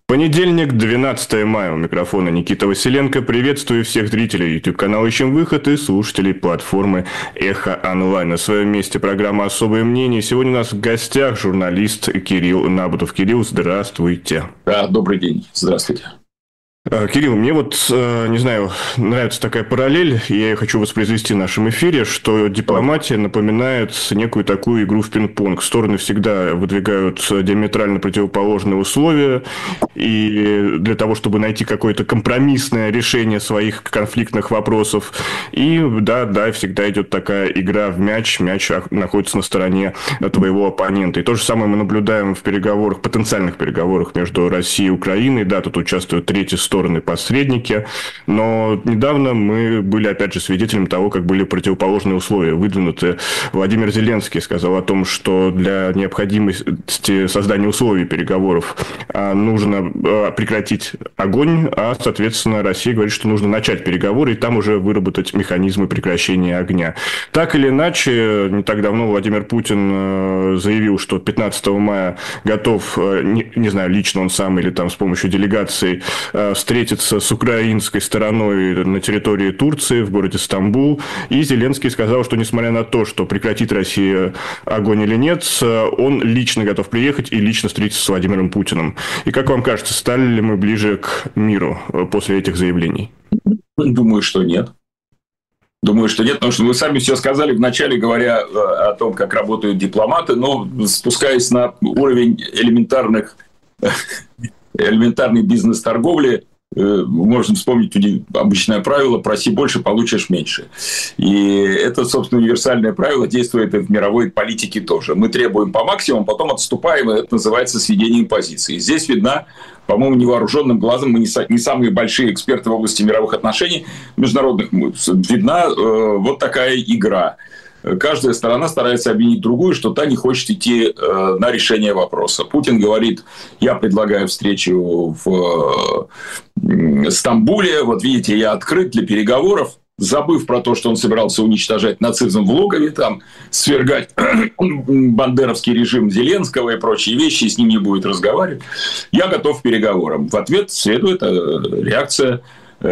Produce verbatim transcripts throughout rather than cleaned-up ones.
Понедельник, двенадцатое мая. У микрофона Никита Василенко. Приветствую всех зрителей YouTube-канала «Ищем выход» и слушателей платформы «Эхо онлайн». На своем месте программа «Особое мнение». Сегодня у нас в гостях журналист Кирилл Набутов. Кирилл, здравствуйте. Да, добрый день. Здравствуйте. Кирилл, мне вот, не знаю, нравится такая параллель, и я ее хочу воспроизвести в нашем эфире, что дипломатия напоминает некую такую игру в пинг-понг. Стороны всегда выдвигают диаметрально противоположные условия, и для того, чтобы найти какое-то компромиссное решение своих конфликтных вопросов. И да, да, всегда идет такая игра в мяч, мяч находится на стороне твоего оппонента. И то же самое мы наблюдаем в переговорах, потенциальных переговорах между Россией и Украиной. Да, тут участвуют третьи стороны, посредники, но недавно мы были, опять же, свидетелем того, как были противоположные условия выдвинуты. Владимир Зеленский сказал о том, что для необходимости создания условий переговоров нужно прекратить огонь, а, соответственно, Россия говорит, что нужно начать переговоры и там уже выработать механизмы прекращения огня. Так или иначе, не так давно Владимир Путин заявил, что пятнадцатого мая готов, не, не знаю, лично он сам или там с помощью делегации встретиться с украинской стороной на территории Турции, в городе Стамбул. И Зеленский сказал, что несмотря на то, что прекратит Россия огонь или нет, он лично готов приехать и лично встретиться с Владимиром Путиным. И как вам кажется, стали ли мы ближе к миру после этих заявлений? Думаю, что нет. Думаю, что нет, потому что вы сами все сказали вначале, говоря о том, как работают дипломаты, но спускаясь на уровень элементарных элементарной бизнес-торговли, можно вспомнить обычное правило «проси больше, получишь меньше». И это, собственно, универсальное правило действует и в мировой политике тоже. Мы требуем по максимуму, потом отступаем, и это называется сведением позиции. Здесь видна, по-моему, невооруженным глазом, мы не самые большие эксперты в области мировых отношений международных, видна э, вот такая игра. Каждая сторона старается обвинить другую, что та не хочет идти э, на решение вопроса. Путин говорит, я предлагаю встречу в э, Стамбуле, вот видите, я открыт для переговоров, забыв про то, что он собирался уничтожать нацизм в логове, там, свергать бандеровский режим Зеленского и прочие вещи, и с ним не будет разговаривать. Я готов к переговорам. В ответ следует э, реакция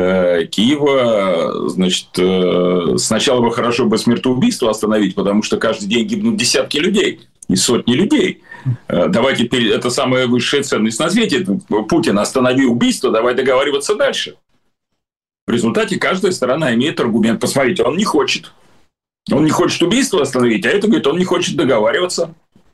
Киева, значит, сначала бы хорошо бы смертоубийство остановить, потому что каждый день гибнут десятки людей и сотни людей. Давайте, это самая высшая ценность на свете. Путин, останови убийство, давай договариваться дальше. В результате каждая сторона имеет аргумент. Посмотрите, он не хочет. Он не хочет убийство остановить, а это, говорит, он не хочет договариваться.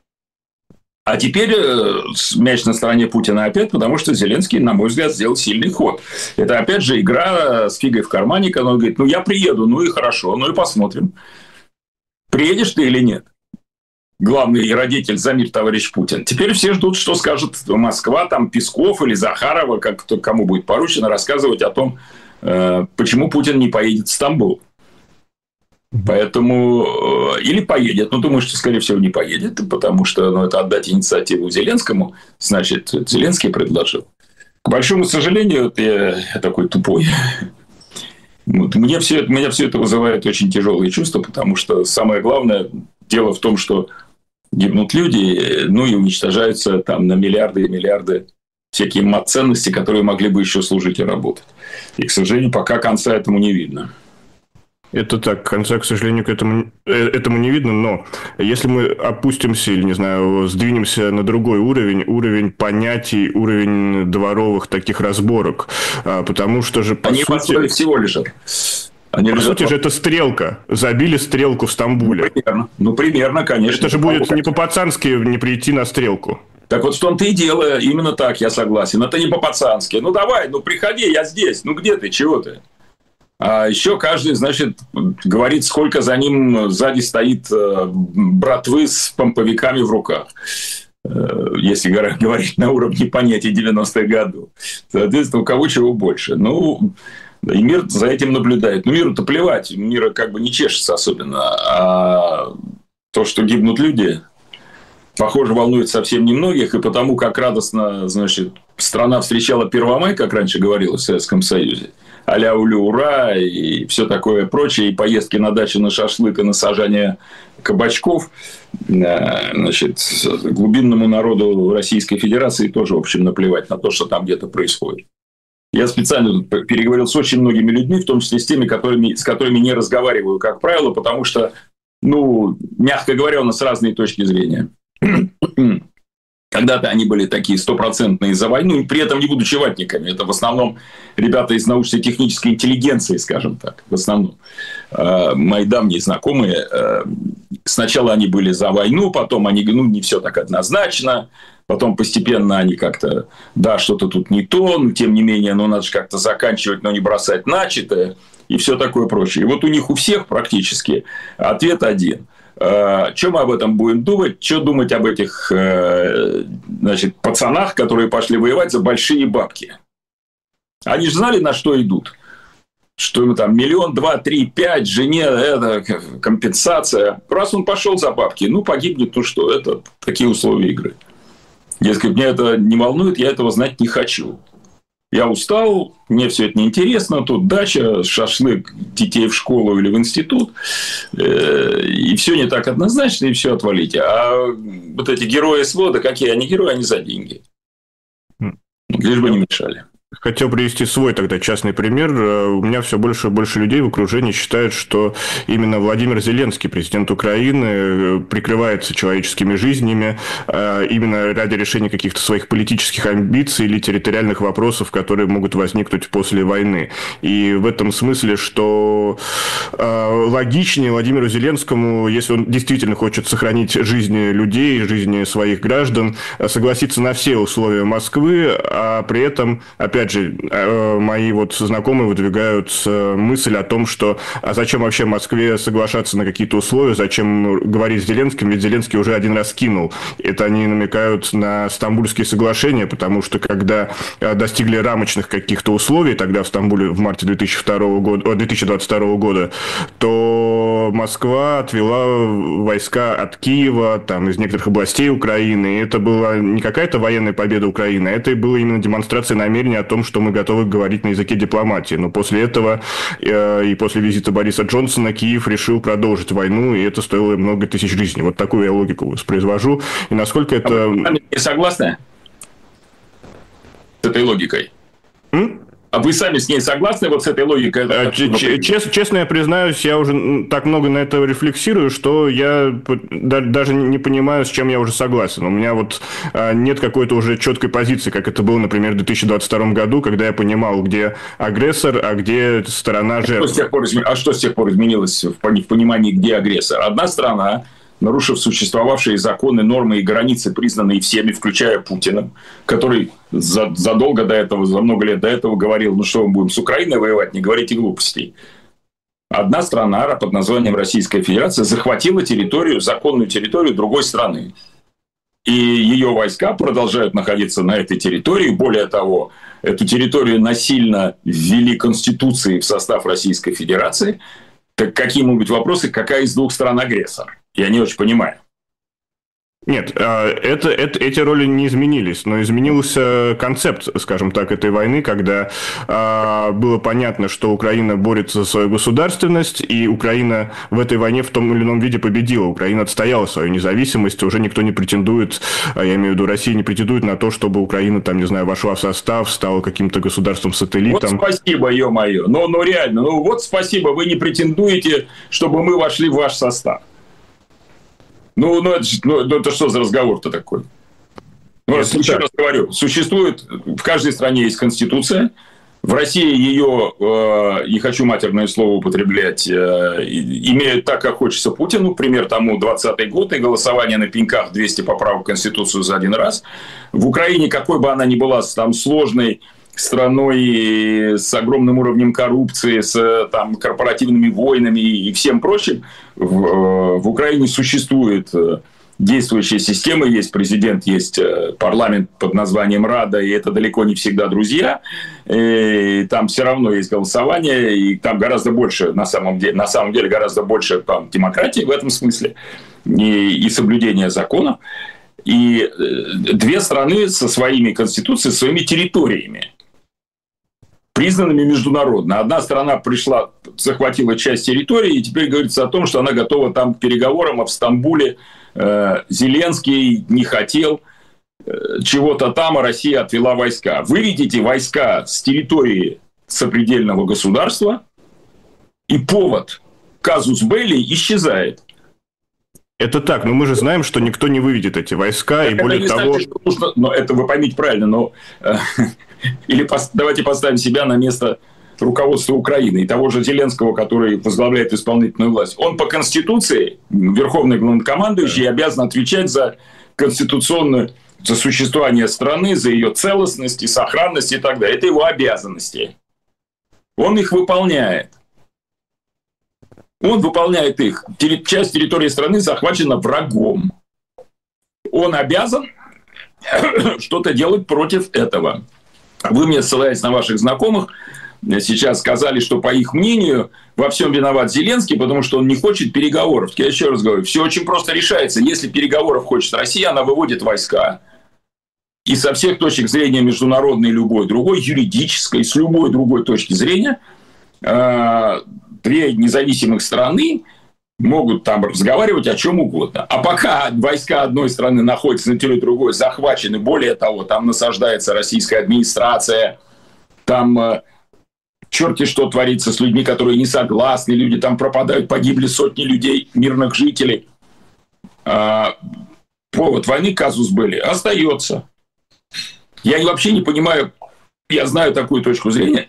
А теперь мяч на стороне Путина опять, потому что Зеленский, на мой взгляд, сделал сильный ход. Это, опять же, игра с фигой в кармане, когда он говорит, ну, я приеду, ну и хорошо, ну и посмотрим. Приедешь ты или нет? Главный родитель за мир, товарищ Путин. Теперь все ждут, что скажет Москва, там, Песков или Захарова, как кому будет поручено, рассказывать о том, почему Путин не поедет в Стамбул. Поэтому или поедет, но думаю, что, скорее всего, не поедет, потому что ну, это отдать инициативу Зеленскому, значит, Зеленский предложил. К большому сожалению, я, я такой тупой. Вот, мне все, меня все это вызывает очень тяжелые чувства, потому что самое главное дело в том, что гибнут люди, ну и уничтожаются там на миллиарды и миллиарды всякие мат-ценности, которые могли бы еще служить и работать. И, к сожалению, пока конца этому не видно. Это так, конца, к сожалению, к этому, этому не видно, но если мы опустимся или, не знаю, сдвинемся на другой уровень, уровень понятий, уровень дворовых таких разборок, потому что же, по Они сути... всего лежат. Они по лежат... сути же это стрелка. Забили стрелку в Стамбуле. Ну, примерно, ну, примерно, конечно. Это же будет не по-пацански не прийти на стрелку. Так вот в том-то и дело, именно так, я согласен. Это не по-пацански. Ну, давай, ну, приходи, я здесь. Ну, где ты, чего ты? А еще каждый, значит, говорит, сколько за ним сзади стоит братвы с помповиками в руках. Если говорить на уровне понятий девяностых годов. Соответственно, у кого чего больше. Ну, и мир за этим наблюдает. Ну, миру-то плевать. Мира как бы не чешется особенно. А то, что гибнут люди, похоже, волнует совсем немногих. И потому как радостно, значит, страна встречала Первомай, как раньше говорилось в Советском Союзе, а-ля улю ура и все такое прочее, и поездки на дачу на шашлык, и на сажание кабачков, значит, глубинному народу Российской Федерации тоже, в общем, наплевать на то, что там где-то происходит. Я специально переговорил с очень многими людьми, в том числе с теми, которыми, с которыми не разговариваю, как правило, потому что, ну, мягко говоря, у нас разные точки зрения. Когда-то они были такие стопроцентные за войну, и при этом не будучи ватниками. Это в основном ребята из научно-технической интеллигенции, скажем так, в основном. Мои давние знакомые, сначала они были за войну, потом они, ну, не все так однозначно, потом постепенно они как-то, да, что-то тут не то, но тем не менее, ну, надо же как-то заканчивать, но не бросать начатое, и все такое прочее. И вот у них у всех практически ответ один. Что мы об этом будем думать? Что думать об этих, значит, пацанах, которые пошли воевать за большие бабки? Они же знали, на что идут. Что ему там миллион, два, три, пять, жене, это компенсация. Раз он пошел за бабки, ну, погибнет, ну что, это такие условия игры. Дескать, меня это не волнует, я этого знать не хочу. Я устал, мне все это неинтересно, тут дача, шашлык, детей в школу или в институт, и все не так однозначно, и все отвалите. А вот эти герои СВО, какие они герои, они за деньги. Лишь бы не мешали. Хотел привести свой тогда частный пример. У меня все больше и больше людей в окружении считают, что именно Владимир Зеленский, президент Украины, прикрывается человеческими жизнями именно ради решения каких-то своих политических амбиций или территориальных вопросов, которые могут возникнуть после войны. И в этом смысле, что логичнее Владимиру Зеленскому, если он действительно хочет сохранить жизни людей, жизни своих граждан, согласиться на все условия Москвы, а при этом, опять же, мои вот знакомые выдвигают мысль о том, что а зачем вообще Москве соглашаться на какие-то условия, зачем говорить с Зеленским, ведь Зеленский уже один раз кинул. Это они намекают на Стамбульские соглашения, потому что когда достигли рамочных каких-то условий, тогда в Стамбуле в марте две тысячи второго года, две тысячи двадцать второго года, то Москва отвела войска от Киева, там, из некоторых областей Украины, и это была не какая-то военная победа Украины, а это была именно демонстрация намерения о том, что мы готовы говорить на языке дипломатии. Но после этого э, и после визита Бориса Джонсона Киев решил продолжить войну, и это стоило много тысяч жизней. Вот такую я логику воспроизвожу. И насколько это... А вы не согласны с этой логикой? М? А вы сами с ней согласны вот с этой логикой? Честно, честно я признаюсь, я уже так много на это рефлексирую, что я даже не понимаю, с чем я уже согласен. У меня вот нет какой-то уже четкой позиции, как это было, например, в две тысячи двадцать втором году, когда я понимал, где агрессор, а где сторона жертвы. А что с тех пор, а что с тех пор изменилось в понимании, где агрессор? Одна страна, нарушив существовавшие законы, нормы и границы, признанные всеми, включая Путиным, который за, задолго до этого, за много лет до этого говорил, ну что, мы будем с Украиной воевать, не говорите глупостей. Одна страна под названием Российская Федерация захватила территорию, законную территорию другой страны. И ее войска продолжают находиться на этой территории. Более того, эту территорию насильно ввели Конституцией в состав Российской Федерации. Так какие могут быть вопросы, какая из двух стран агрессор? Я не очень понимаю. Нет, это, это, эти роли не изменились, но изменился концепт, скажем так, этой войны, когда а, было понятно, что Украина борется за свою государственность, и Украина в этой войне в том или ином виде победила. Украина отстояла свою независимость, уже никто не претендует, я имею в виду, Россия не претендует на то, чтобы Украина, там, не знаю, вошла в состав, стала каким-то государством-сателлитом. Вот спасибо, ё-моё, ну, ну реально, ну вот спасибо, вы не претендуете, чтобы мы вошли в ваш состав. Ну, ну, это, ну, это что за разговор-то такой? Ну, раз, еще раз говорю, существует, в каждой стране есть Конституция, в России ее, э, не хочу матерное слово употреблять, э, имеют так, как хочется Путину, пример тому двадцатый год и голосование на пеньках двести поправок в Конституцию за один раз. В Украине, какой бы она ни была там сложной страной с огромным уровнем коррупции, с там, корпоративными войнами и всем прочим, в, в Украине существует действующая система, есть президент, есть парламент под названием Рада, и это далеко не всегда друзья. И там все равно есть голосование, и там гораздо больше, на самом деле, на самом деле гораздо больше там, демократии в этом смысле, и, и соблюдения законов. И две страны со своими конституциями, своими территориями. признанными международно. Одна страна пришла, захватила часть территории, и теперь говорится о том, что она готова там к переговорам, а в Стамбуле э, Зеленский не хотел э, чего-то там, а Россия отвела войска. Выведите войска с территории сопредельного государства, и повод казус белли исчезает. Это так, но мы же знаем, что никто не выведет эти войска, так и более того... Значит, что нужно, но это вы поймите правильно, но... Э, или пос, давайте поставим себя на место руководства Украины и того же Зеленского, который возглавляет исполнительную власть. Он по Конституции, верховный главнокомандующий, обязан отвечать за конституционное, за существование страны, за ее целостность и сохранность и так далее. Это его обязанности. Он их выполняет. Он выполняет их. Часть территории страны захвачена врагом. Он обязан что-то делать против этого. Вы мне, ссылаясь на ваших знакомых, сейчас сказали, что, по их мнению, во всем виноват Зеленский, потому что он не хочет переговоров. Я еще раз говорю, все очень просто решается. Если переговоров хочет Россия, она выводит войска. И со всех точек зрения международной, любой другой, юридической, с любой другой точки зрения, две независимых страны могут там разговаривать о чем угодно. А пока войска одной страны находятся на территории другой, захвачены, более того, там насаждается российская администрация, там э, черти что творится с людьми, которые не согласны, люди там пропадают, погибли сотни людей, мирных жителей. Э, повод войны, казус белли, остается. Я вообще не понимаю, я знаю такую точку зрения,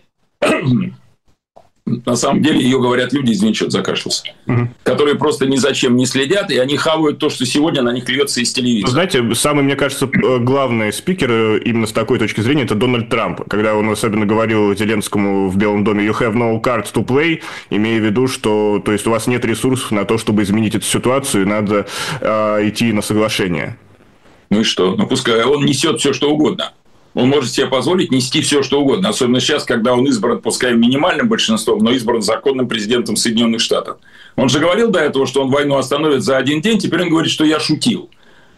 на самом деле ее говорят люди, извини, что-то закашлялся, угу. которые просто ни за чем не следят, и они хавают то, что сегодня на них льется из телевизора. Знаете, самый, мне кажется, главный спикер именно с такой точки зрения – это Дональд Трамп. Когда он особенно говорил Зеленскому в Белом доме «You have no cards to play», имея в виду, что то есть у вас нет ресурсов на то, чтобы изменить эту ситуацию, надо э, идти на соглашение. Ну и что? Ну пускай он несет все, что угодно. Он может себе позволить нести все, что угодно. Особенно сейчас, когда он избран, пускай минимальным большинством, но избран законным президентом Соединенных Штатов. Он же говорил до этого, что он войну остановит за один день. Теперь он говорит, что я шутил.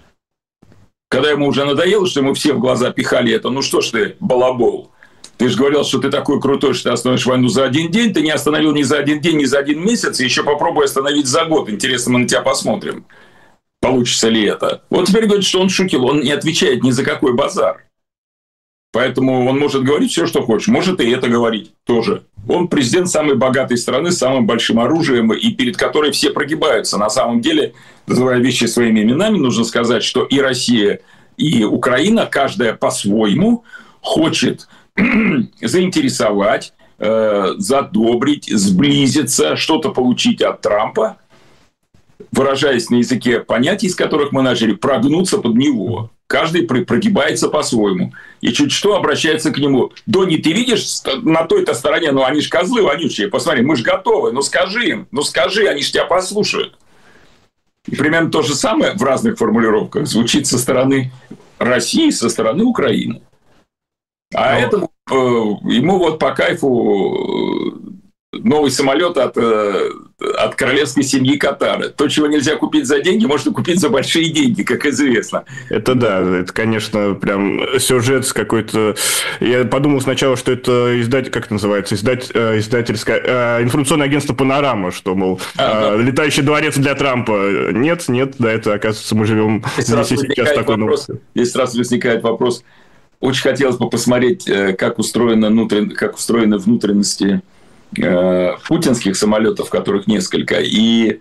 Когда ему уже надоело, что ему все в глаза пихали это. Ну что ж ты, балабол. Ты же говорил, что ты такой крутой, что ты остановишь войну за один день. Ты не остановил ни за один день, ни за один месяц. И еще попробуй остановить за год. Интересно, мы на тебя посмотрим. Получится ли это. Вот теперь говорит, что он шутил. Он не отвечает ни за какой базар. Поэтому он может говорить все, что хочет. Может и это говорить тоже. Он президент самой богатой страны с самым большим оружием, и перед которой все прогибаются. На самом деле, называя вещи своими именами, нужно сказать, что и Россия, и Украина, каждая по-своему, хочет заинтересовать, задобрить, сблизиться, что-то получить от Трампа, выражаясь на языке понятий, из которых мы начали, прогнуться под него. Каждый прогибается по-своему. И чуть что обращается к нему. Донни, ты видишь на той-то стороне, ну они ж козлы вонючие, посмотри, мы ж готовы, ну скажи им, ну скажи, они ж тебя послушают. И примерно то же самое в разных формулировках звучит со стороны России, со стороны Украины. А Но... этому э, ему вот по кайфу новый самолет от, от королевской семьи Катара. То, чего нельзя купить за деньги, можно купить за большие деньги, как известно. Это да, это, конечно, прям сюжет какой-то... Я подумал сначала, что это издатель, как это называется, издать, издательское... информационное агентство «Панорама», что, мол, а, да. летающий дворец для Трампа. Нет, нет, да, это, оказывается, мы живем здесь и сейчас такой вопрос, здесь сразу возникает вопрос. Очень хотелось бы посмотреть, как устроены, внутрен... как устроены внутренности путинских самолетов, которых несколько, и,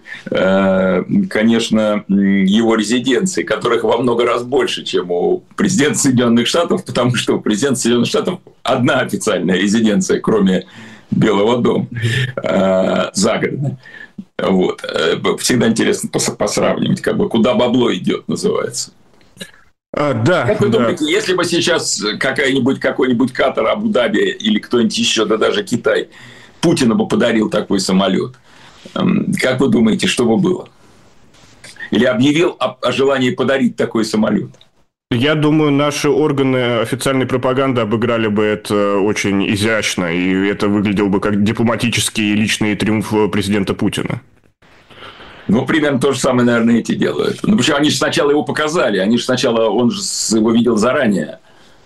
конечно, его резиденций, которых во много раз больше, чем у президента Соединенных Штатов, потому что у президента Соединенных Штатов одна официальная резиденция, кроме Белого дома, загородная. Вот. Всегда интересно посравнивать, как бы, куда бабло идет, называется. А, да, как вы да. думаете, если бы сейчас какая-нибудь, какой-нибудь Катар, Абу-Даби или кто-нибудь еще, да даже Китай, Путину бы подарил такой самолет, как вы думаете, что бы было? Или объявил о, о желании подарить такой самолет? Я думаю, наши органы официальной пропаганды обыграли бы это очень изящно, и это выглядело бы как дипломатический и личный триумф президента Путина. Ну, примерно то же самое, наверное, эти делают. Ну, почему они же сначала его показали, они же сначала, он же его видел заранее.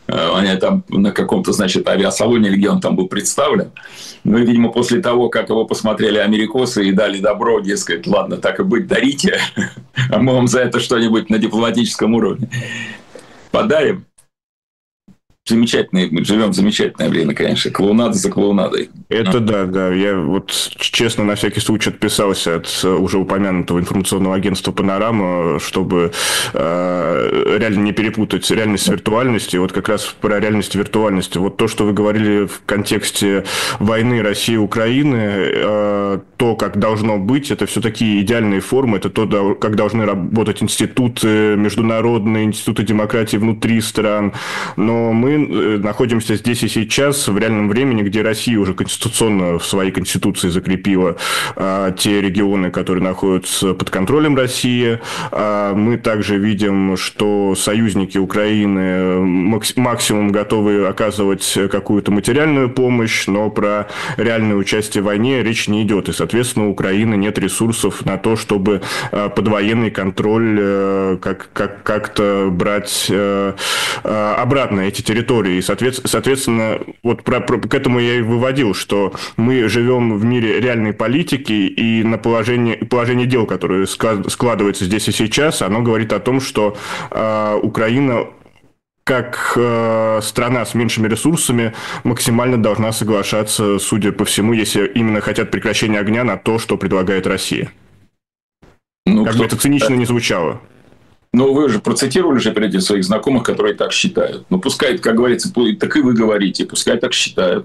Они там на каком-то, значит, авиасалоне, или где он там был представлен. Ну и, видимо, после того, как его посмотрели америкосы и дали добро, дескать, ладно, так и быть, дарите, а мы вам за это что-нибудь на дипломатическом уровне подарим. Замечательное, мы живем в замечательное время, конечно. Клоунада за клоунадой. Это да, да. Я вот, честно, на всякий случай отписался от уже упомянутого информационного агентства «Панорама», чтобы э, реально не перепутать реальность с виртуальностью. И вот как раз про реальность и виртуальность. Вот то, что вы говорили в контексте войны России и Украины, э, то, как должно быть, это все такие идеальные формы. Это то, как должны работать институты, международные институты демократии внутри стран. Но мы находимся здесь и сейчас в реальном времени, где Россия уже конституционно в своей конституции закрепила а, те регионы, которые находятся под контролем России. А, мы также видим, что союзники Украины максимум готовы оказывать какую-то материальную помощь, но про реальное участие в войне речь не идет. И, соответственно, у Украины нет ресурсов на то, чтобы а, под военный контроль как, как, как-то брать а, обратно эти территории. И, соответственно, вот про, про, к этому я и выводил, что мы живем в мире реальной политики, и на положение, положение дел, которое складывается здесь и сейчас, оно говорит о том, что э, Украина, как э, страна с меньшими ресурсами, максимально должна соглашаться, судя по всему, если именно хотят прекращения огня, на то, что предлагает Россия. Ну, как бы это цинично не звучало. Ну, вы же процитировали же перед этим своих знакомых, которые так считают. Ну, пускай, как говорится, так и вы говорите, пускай так считают.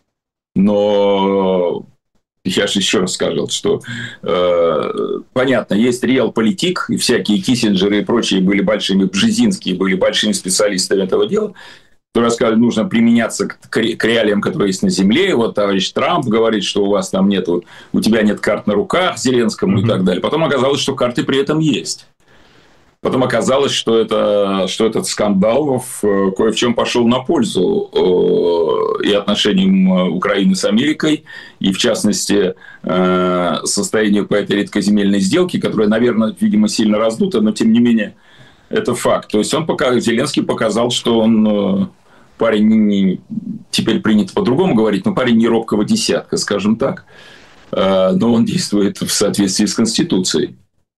Но я же еще раз сказал, что э, понятно, есть реал-политик, и всякие Киссинджеры и прочие были большими, Бжезинские были большими специалистами этого дела, которые сказали, нужно применяться к, к реалиям, которые есть на земле. И вот товарищ Трамп говорит, что у вас там нету, у тебя нет карт на руках Зеленскому mm-hmm. и так далее. Потом оказалось, что карты при этом есть. Потом оказалось, что, это, что этот скандал в, кое в чем пошел на пользу э, и отношениям Украины с Америкой, и, в частности, э, состоянию по этой редкоземельной сделке, которая, наверное, видимо, сильно раздута, но, тем не менее, это факт. То есть, он пока, Зеленский показал, что он э, парень, не, теперь принято по-другому говорить, но парень не робкого десятка, скажем так, э, но он действует в соответствии с Конституцией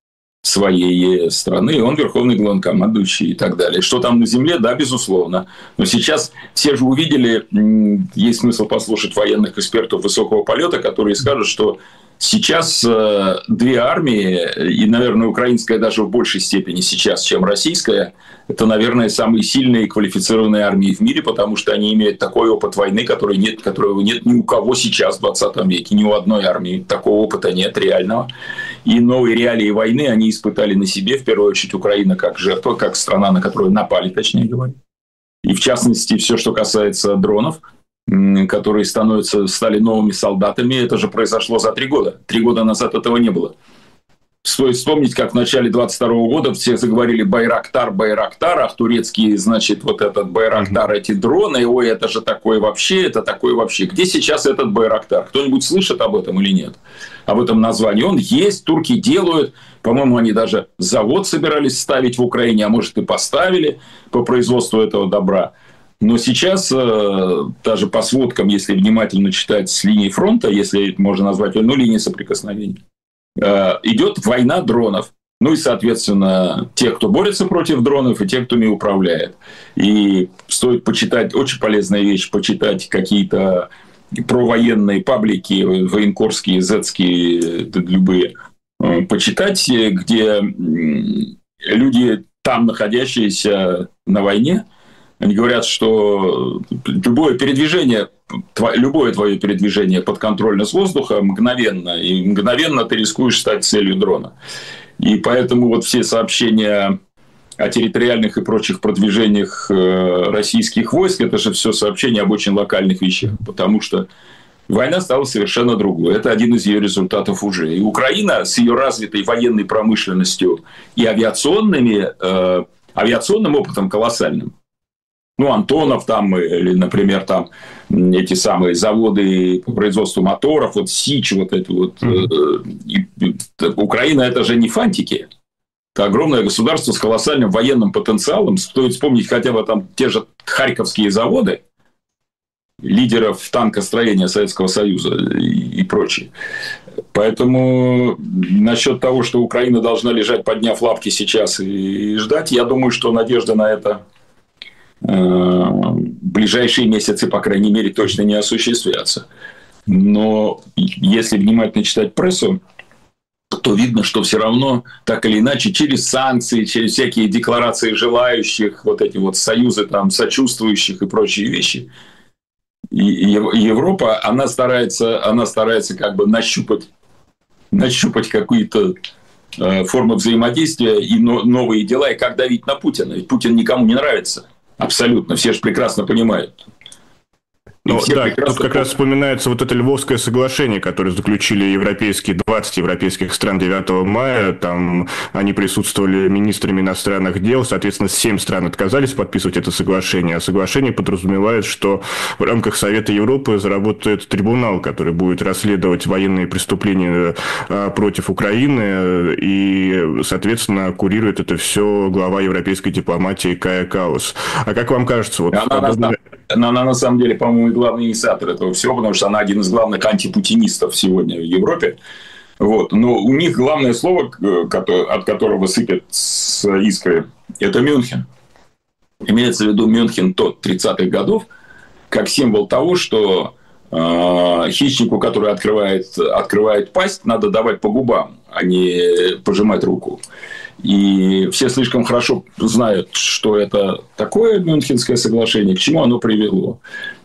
своей страны, он верховный главнокомандующий и так далее. Что там на земле, да, безусловно. Но сейчас все же увидели, есть смысл послушать военных экспертов высокого полета, которые скажут, что сейчас две армии, и, наверное, украинская даже в большей степени сейчас, чем российская, это, наверное, самые сильные и квалифицированные армии в мире, потому что они имеют такой опыт войны, который нет, которого нет ни у кого сейчас в двадцатом веке, ни у одной армии. Такого опыта нет реального. И новые реалии войны они испытали на себе, в первую очередь, Украина как жертва, как страна, на которую напали, точнее говоря. И, в частности, все, что касается дронов, которые становятся, стали новыми солдатами, это же произошло за три года. Три года назад этого не было. Стоит вспомнить, как в начале двадцать второго года все заговорили «Байрактар, Байрактар», а турецкие, значит, вот этот Байрактар, эти дроны, ой, это же такое вообще, это такое вообще. Где сейчас этот Байрактар? Кто-нибудь слышит об этом или нет? Об этом названии. Он есть, турки делают. По-моему, они даже завод собирались ставить в Украине, а может и поставили по производству этого добра. Но сейчас, даже по сводкам, если внимательно читать с линии фронта, если можно назвать, ну, линии соприкосновения, идет война дронов. Ну и, соответственно, те, кто борется против дронов, и те, кто ими управляет. И стоит почитать, очень полезная вещь, почитать какие-то провоенные паблики, военкорские, зетские, любые, почитать, где люди, там находящиеся на войне, они говорят, что любое передвижение, любое твое передвижение подконтрольно с воздуха мгновенно, и мгновенно ты рискуешь стать целью дрона. И поэтому вот все сообщения о территориальных и прочих продвижениях российских войск, это же все сообщения об очень локальных вещах, потому что война стала совершенно другой. Это один из ее результатов уже. И Украина с ее развитой военной промышленностью и авиационными, э, авиационным опытом колоссальным, ну, Антонов там, или, например, там эти самые заводы по производству моторов, вот Сич, вот это вот. Mm-hmm. Э, и, Украина – это же не фантики. Это огромное государство с колоссальным военным потенциалом. Стоит вспомнить хотя бы там те же Харьковские заводы, лидеров танкостроения Советского Союза и, и прочее. Поэтому насчет того, что Украина должна лежать, подняв лапки сейчас и, и ждать, я думаю, что надежда на это э, в ближайшие месяцы, по крайней мере, точно не осуществятся. Но если внимательно читать прессу, то видно, что все равно так или иначе через санкции, через всякие декларации желающих, вот эти вот союзы там сочувствующих и прочие вещи, и Европа, она старается, она старается как бы нащупать, нащупать какие-то э, формы взаимодействия и но, новые дела, и как давить на Путина. Ведь Путин никому не нравится. Абсолютно. Все же прекрасно понимают. Ну, да, тут как раз вспоминается вот это Львовское соглашение, которое заключили европейские, двадцать европейских стран девятого мая. Там они присутствовали министрами иностранных дел. Соответственно, семь стран отказались подписывать это соглашение. А соглашение подразумевает, что в рамках Совета Европы заработает трибунал, который будет расследовать военные преступления против Украины. И, соответственно, курирует это все глава европейской дипломатии Кая Каллас. А как вам кажется? Вот она, подобное... она, она на самом деле, по-моему, главный инициатор этого всего, потому что она один из главных антипутинистов сегодня в Европе. Вот. Но у них главное слово, от которого сыпят с искры, это Мюнхен. Имеется в виду Мюнхен тот тридцатых годов, как символ того, что э, хищнику, который открывает, открывает пасть, надо давать по губам, а не пожимать руку. И все слишком хорошо знают, что это такое Мюнхенское соглашение, к чему оно привело.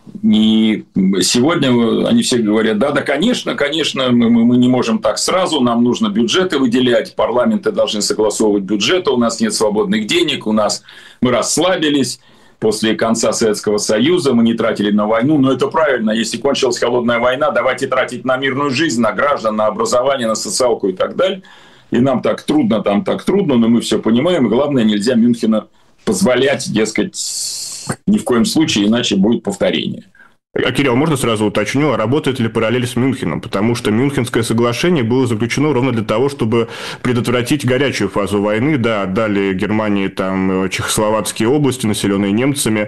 И сегодня они все говорят, да, да, конечно, конечно, мы, мы не можем так сразу, нам нужно бюджеты выделять, парламенты должны согласовывать бюджеты, у нас нет свободных денег, у нас мы расслабились после конца Советского Союза, мы не тратили на войну, но это правильно, если кончилась холодная война, давайте тратить на мирную жизнь, на граждан, на образование, на социалку и так далее. И нам так трудно, там так трудно, но мы все понимаем. И главное, нельзя Мюнхена позволять, дескать, ни в коем случае, иначе будет повторение. А, Кирилл, можно сразу уточню, а работает ли параллель с Мюнхеном? Потому что Мюнхенское соглашение было заключено ровно для того, чтобы предотвратить горячую фазу войны. Да, отдали Германии там чехословацкие области, населенные немцами.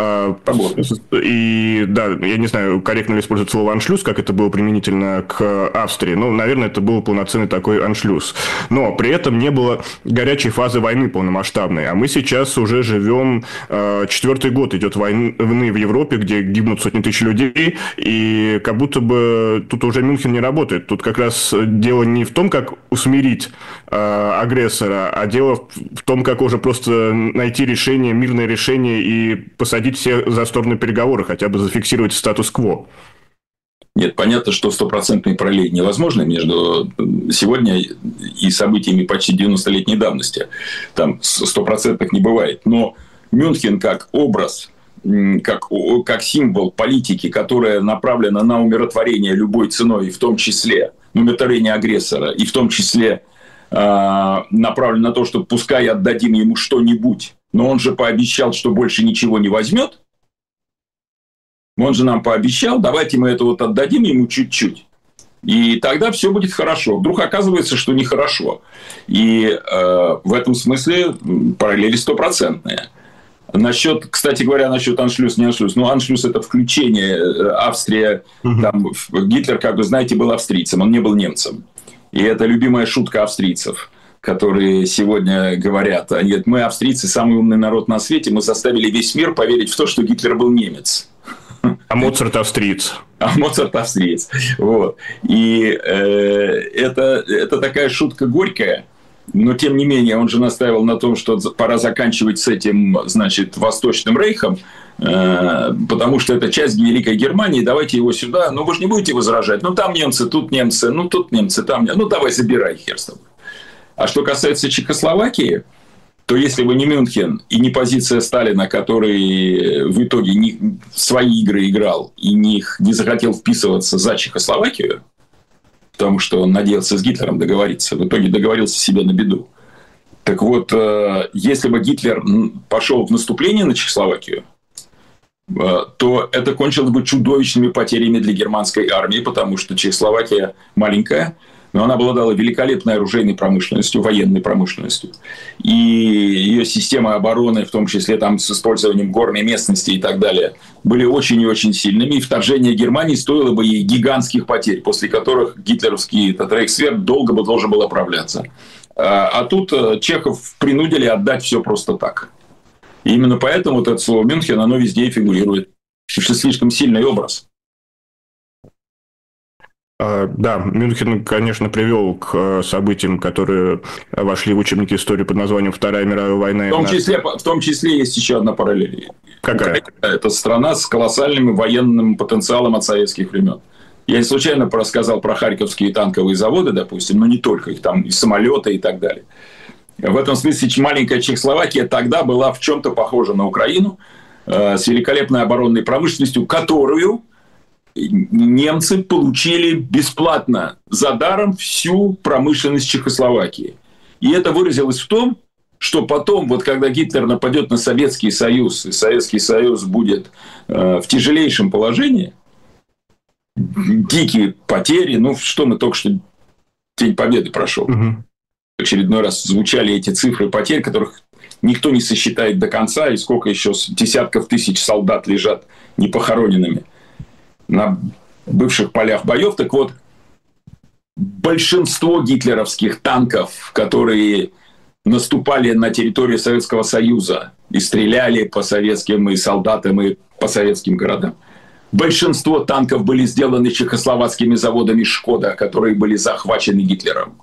И да, я не знаю, корректно ли использовать слово «аншлюз», как это было применительно к Австрии. Ну, наверное, это был полноценный такой аншлюз. Но при этом не было горячей фазы войны полномасштабной. А мы сейчас уже живем... Четвертый год идет войны в Европе, где гибнут сотни тысяч людей, и как будто бы тут уже Мюнхен не работает. Тут как раз дело не в том, как усмирить э, агрессора, а дело в, в том, как уже просто найти решение, мирное решение и посадить всех за сторону переговоры, хотя бы зафиксировать статус-кво. Нет, понятно, что стопроцентной параллели невозможно между сегодня и событиями почти девяностолетней давности. Там стопроцентных не бывает. Но Мюнхен как образ, Как, как символ политики, которая направлена на умиротворение любой ценой, в том числе на умиротворение агрессора, и в том числе э, направлена на то, что пускай отдадим ему что-нибудь, но он же пообещал, что больше ничего не возьмет. Он же нам пообещал, давайте мы это вот отдадим ему чуть-чуть. И тогда все будет хорошо. Вдруг оказывается, что нехорошо. И э, в этом смысле параллели стопроцентные. Насчет, кстати говоря, насчет аншлюз, не аншлюз. Ну, аншлюз – это включение. Австрия, угу. Там, Гитлер, как вы знаете, был австрийцем, он не был немцем. И это любимая шутка австрийцев, которые сегодня говорят, они говорят, мы, австрийцы, самый умный народ на свете, мы заставили весь мир поверить в то, что Гитлер был немец. А Моцарт австриец. А Моцарт австриец. Вот. И э, это, это такая шутка горькая. Но, тем не менее, он же настаивал на том, что пора заканчивать с этим, значит, Восточным Рейхом, э, потому что это часть Великой Германии, давайте его сюда. Ну, вы же не будете возражать. Ну, там немцы, тут немцы, ну, тут немцы, там... Ну, давай, забирай, хер с тобой. А что касается Чехословакии, то если бы не Мюнхен и не позиция Сталина, который в итоге не, свои игры играл и не, не захотел вписываться за Чехословакию, потому что он надеялся с Гитлером договориться. В итоге договорился себе на беду. Так вот, если бы Гитлер пошел в наступление на Чехословакию, то это кончилось бы чудовищными потерями для германской армии, потому что Чехословакия маленькая, но она обладала великолепной оружейной промышленностью, военной промышленностью. И ее система обороны, в том числе там, с использованием горной местности и так далее, были очень и очень сильными. И вторжение Германии стоило бы ей гигантских потерь, после которых гитлеровский этот рейхсвер долго бы должен был оправляться. А тут чехов принудили отдать все просто так. И именно поэтому вот это слово «Мюнхен», оно везде фигурирует. Потому что слишком сильный образ. Да, Мюнхен, конечно, привел к событиям, которые вошли в учебники истории под названием Вторая мировая война. В том числе, в том числе есть еще одна параллель. Какая? Это страна с колоссальным военным потенциалом от советских времен. Я не случайно рассказал про харьковские танковые заводы, допустим, но не только их, там и самолеты и так далее. В этом смысле маленькая Чехословакия тогда была в чем-то похожа на Украину, с великолепной оборонной промышленностью, которую немцы получили бесплатно, за даром всю промышленность Чехословакии. И это выразилось в том, что потом, вот когда Гитлер нападет на Советский Союз, и Советский Союз будет э, в тяжелейшем положении, дикие потери, ну, что мы только что День Победы прошел. Угу. В очередной раз звучали эти цифры потерь, которых никто не сосчитает до конца, и сколько еще десятков тысяч солдат лежат непохороненными на бывших полях боев. Так вот, большинство гитлеровских танков, которые наступали на территорию Советского Союза и стреляли по советским и солдатам, и по советским городам, большинство танков были сделаны чехословацкими заводами «Шкода», которые были захвачены Гитлером.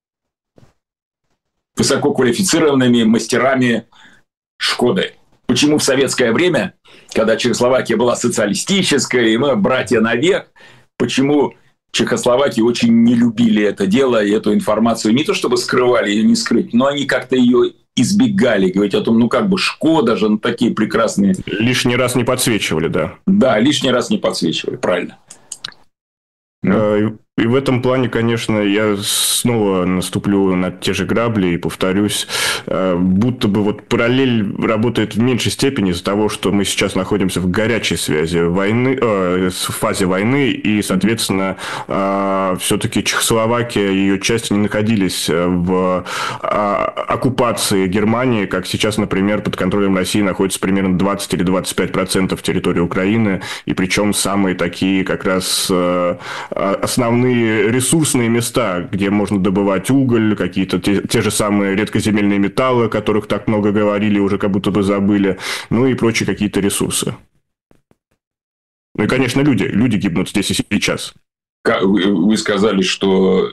Высококвалифицированными мастерами «Шкоды». Почему в советское время, когда Чехословакия была социалистической, и мы братья навек, почему Чехословаки очень не любили это дело и эту информацию, не то чтобы скрывали ее, не скрыть, но они как-то ее избегали, говорить о том, ну как бы «Шкода» же, ну такие прекрасные. Лишний раз не подсвечивали, да. Да, лишний раз не подсвечивали, правильно. И в этом плане, конечно, я снова наступлю на те же грабли и повторюсь, будто бы вот параллель работает в меньшей степени из-за того, что мы сейчас находимся в горячей связи войны, э, в фазе войны, и, соответственно, э, все-таки Чехословакия и ее части не находились в э, оккупации Германии, как сейчас, например, под контролем России находится примерно двадцать или двадцать пять процентов территории Украины, и причем самые такие как раз э, основные ресурсные места, где можно добывать уголь, какие-то те, те же самые редкоземельные металлы, о которых так много говорили, уже как будто бы забыли, ну и прочие какие-то ресурсы. Ну и, конечно, люди. Люди гибнут здесь и сейчас. Вы сказали, что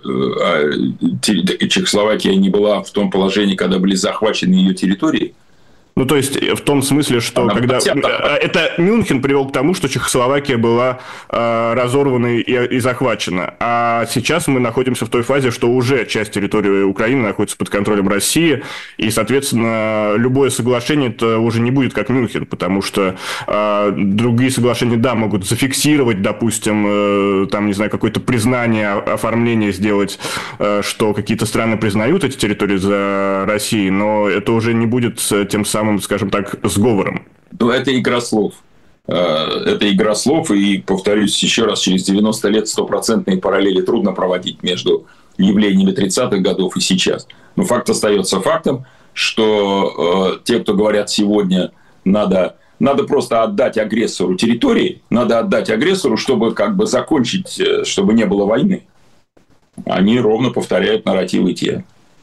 Чехословакия не была в том положении, когда были захвачены ее территории. Ну, то есть, в том смысле, что Она когда... Это Мюнхен привел к тому, что Чехословакия была э, разорвана и, и захвачена. А сейчас мы находимся в той фазе, что уже часть территории Украины находится под контролем России. И, соответственно, любое соглашение это уже не будет как Мюнхен, потому что э, другие соглашения, да, могут зафиксировать, допустим, э, там, не знаю, какое-то признание, оформление сделать, э, что какие-то страны признают эти территории за Россией, но это уже не будет тем самым, скажем так, сговором. Ну, это игра слов. Это игра слов, и, повторюсь еще раз, через девяносто лет стопроцентные параллели трудно проводить между явлениями тридцатых годов и сейчас. Но факт остается фактом, что э, те, кто говорят сегодня, надо, надо просто отдать агрессору территории, надо отдать агрессору, чтобы как бы закончить, чтобы не было войны. Они ровно повторяют нарративы те.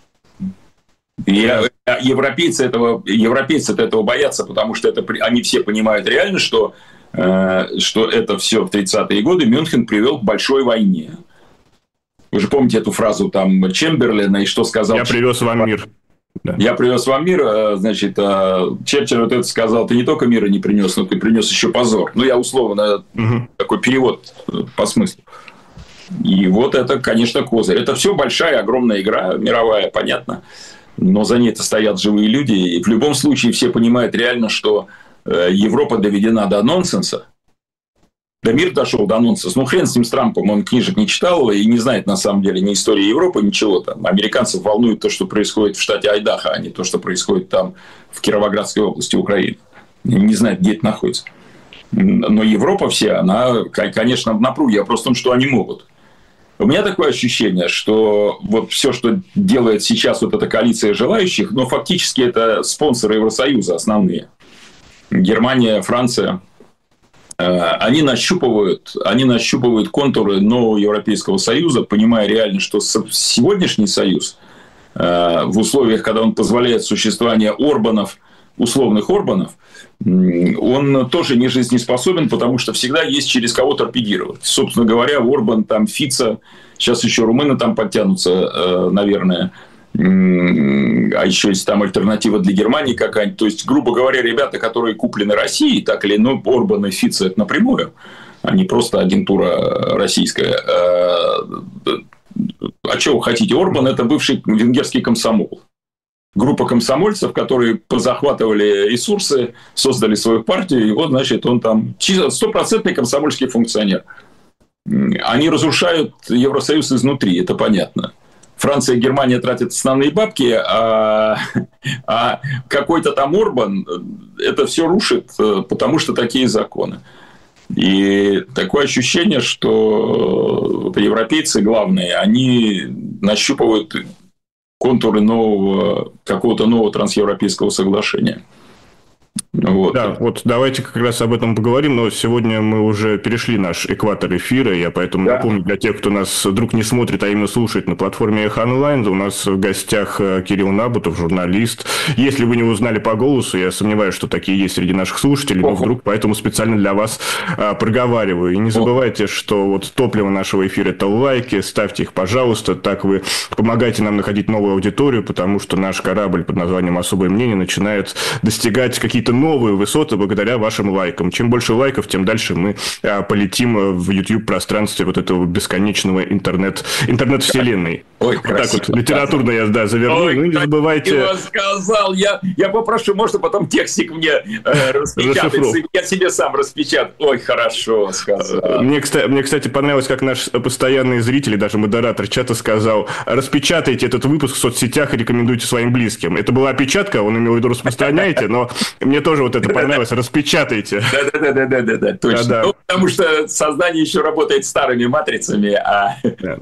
И европейцы этого, европейцы этого боятся, потому что это, они все понимают реально, что, э, что это все в тридцатые годы Мюнхен привел к большой войне. Вы же помните эту фразу там Чемберлена, и что сказал... Я привез вам мир. Да. Я привез вам мир, значит, Черчилль вот это сказал, ты не только мира не принес, но ты принес еще позор. Ну, я условно угу. такой перевод по смыслу. И вот это, конечно, козырь. Это все большая, огромная игра, мировая, понятно. Но за ней-то стоят живые люди. И в любом случае все понимают реально, что Европа доведена до нонсенса. Да мир дошел до нонсенса. Ну, хрен с ним, с Трампом. Он книжек не читал и не знает, на самом деле, ни истории Европы, ничего там. Американцев волнует то, что происходит в штате Айдахо, а не то, что происходит там в Кировоградской области Украины. Не знает, где это находится. Но Европа вся, она, конечно, в напруге. Вопрос в том, что они могут. У меня такое ощущение, что вот все, что делает сейчас вот эта коалиция желающих, ну, фактически это спонсоры Евросоюза основные. Германия, Франция. Они нащупывают, они нащупывают контуры нового Европейского Союза, понимая реально, что сегодняшний Союз в условиях, когда он позволяет существование Орбанов, условных Орбанов, он тоже не жизнеспособен, потому что всегда есть через кого торпедировать. Собственно говоря, Орбан, там, Фица, сейчас еще румыны там подтянутся, наверное. А еще есть там альтернатива для Германии какая-нибудь. То есть, грубо говоря, ребята, которые куплены Россией, так или иначе, Орбан и Фица это напрямую, а не просто агентура российская. А что вы хотите? Орбан – это бывший венгерский комсомол. Группа комсомольцев, которые позахватывали ресурсы, создали свою партию, и вот, значит, он там стопроцентный комсомольский функционер. Они разрушают Евросоюз изнутри, это понятно. Франция и Германия тратят основные бабки, а, а какой-то там Орбан это все рушит, потому что такие законы. И такое ощущение, что европейцы главные, они нащупывают контуры нового, какого-то нового трансевропейского соглашения. Вот. Да, вот давайте как раз об этом поговорим, но сегодня мы уже перешли наш экватор эфира, я поэтому да. напомню для тех, кто нас вдруг не смотрит, а именно слушает на платформе Эхо Онлайн, у нас в гостях Кирилл Набутов, журналист. Если вы не узнали по голосу, я сомневаюсь, что такие есть среди наших слушателей, но вдруг поэтому специально для вас а, проговариваю. И не забывайте, что вот топливо нашего эфира – это лайки, ставьте их, пожалуйста, так вы помогаете нам находить новую аудиторию, потому что наш корабль под названием «Особое мнение» начинает достигать какие-то новые высоты благодаря вашим лайкам. Чем больше лайков, тем дальше мы а, полетим в YouTube-пространстве вот этого бесконечного интернет, интернет-вселенной. Ой, вот красиво. Так вот, литературно я да, заверну. Ой, ну, не забывайте... Я сказал, я, я попрошу, можно потом текстик мне э, распечатать, я себе сам распечатаю. Ой, хорошо сказал. Мне, кстати, мне, кстати, понравилось, как наш постоянный зритель, даже модератор чата сказал: распечатайте этот выпуск в соцсетях и рекомендуйте своим близким. Это была опечатка, он имел в виду распространяйте, но мне тоже вот это понравилось. Распечатайте. Да-да-да, точно. Ну, потому что сознание еще работает старыми матрицами, а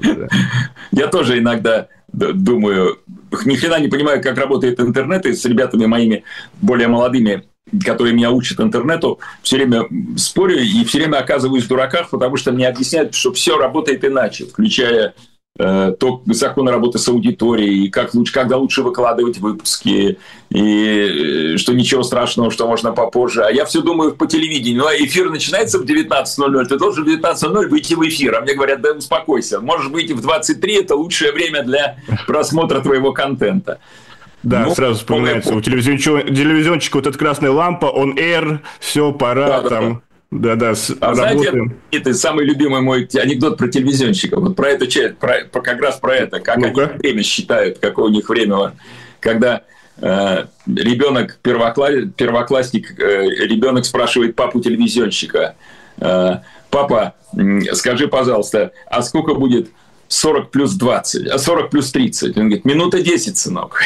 я тоже иногда думаю, ни хрена не понимаю, как работает интернет, и с ребятами моими более молодыми, которые меня учат интернету, все время спорю и все время оказываюсь в дураках, потому что мне объясняют, что все работает иначе, включая э, то законы работы с аудиторией, как лучше, когда лучше выкладывать выпуски, и э, что ничего страшного, что можно попозже. А я все думаю по телевидению. Ну, эфир начинается в девятнадцать ноль ноль, ты должен в девятнадцать ноль ноль выйти в эфир. А мне говорят, да успокойся, можешь выйти в двадцать три, это лучшее время для просмотра твоего контента. Да, ну, сразу вспоминается у телевизиончика, телевизиончика вот эта красная лампа, on air, все, пора да, там. Да-да, а знаете, это самый любимый мой анекдот про телевизионщиков. Вот про это, про, про, как раз про это, как Ну-ка. они время считают, какое у них время, когда э, ребенок, первокласс, первоклассник, э, ребенок спрашивает папу телевизионщика: э, папа, скажи, пожалуйста, а сколько будет сорок плюс двадцать, а сорок плюс тридцать? Он говорит, минута десять, сынок.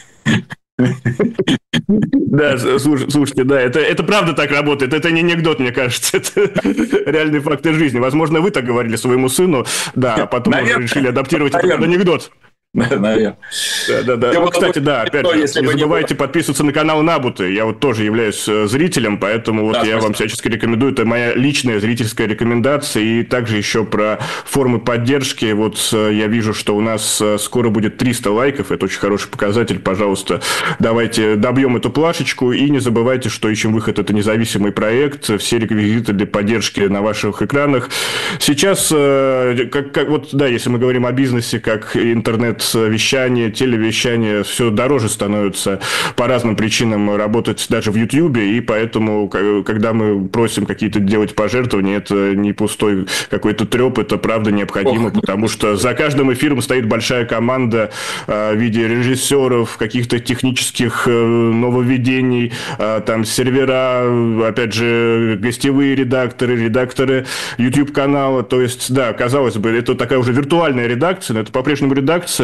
Да, слушайте, да, это, это правда так работает, это не анекдот, мне кажется, это реальные факты жизни. Возможно, вы так говорили своему сыну, да, а потом уже решили адаптировать это под анекдот. Наверное. Да, да, да. Ну, кстати, да, опять же, не забывайте подписываться на канал Набуты. Я вот тоже являюсь зрителем, поэтому вот я вам всячески рекомендую. Это моя личная зрительская рекомендация. И также еще про формы поддержки. Вот я вижу, что у нас скоро будет триста лайков. Это очень хороший показатель. Пожалуйста, давайте добьем эту плашечку. И не забывайте, что «Ищем выход» — это независимый проект. Все реквизиты для поддержки на ваших экранах. Сейчас, как, как вот, да, если мы говорим о бизнесе, как интернет, вещание, телевещание, все дороже становится по разным причинам работать даже в Ютьюбе, и поэтому, когда мы просим какие-то делать пожертвования, это не пустой какой-то треп, это правда необходимо, Ох. потому что за каждым эфиром стоит большая команда в виде режиссеров, каких-то технических нововведений, там сервера, опять же, гостевые редакторы, редакторы YouTube-канала, то есть, да, казалось бы, это такая уже виртуальная редакция, но это по-прежнему редакция,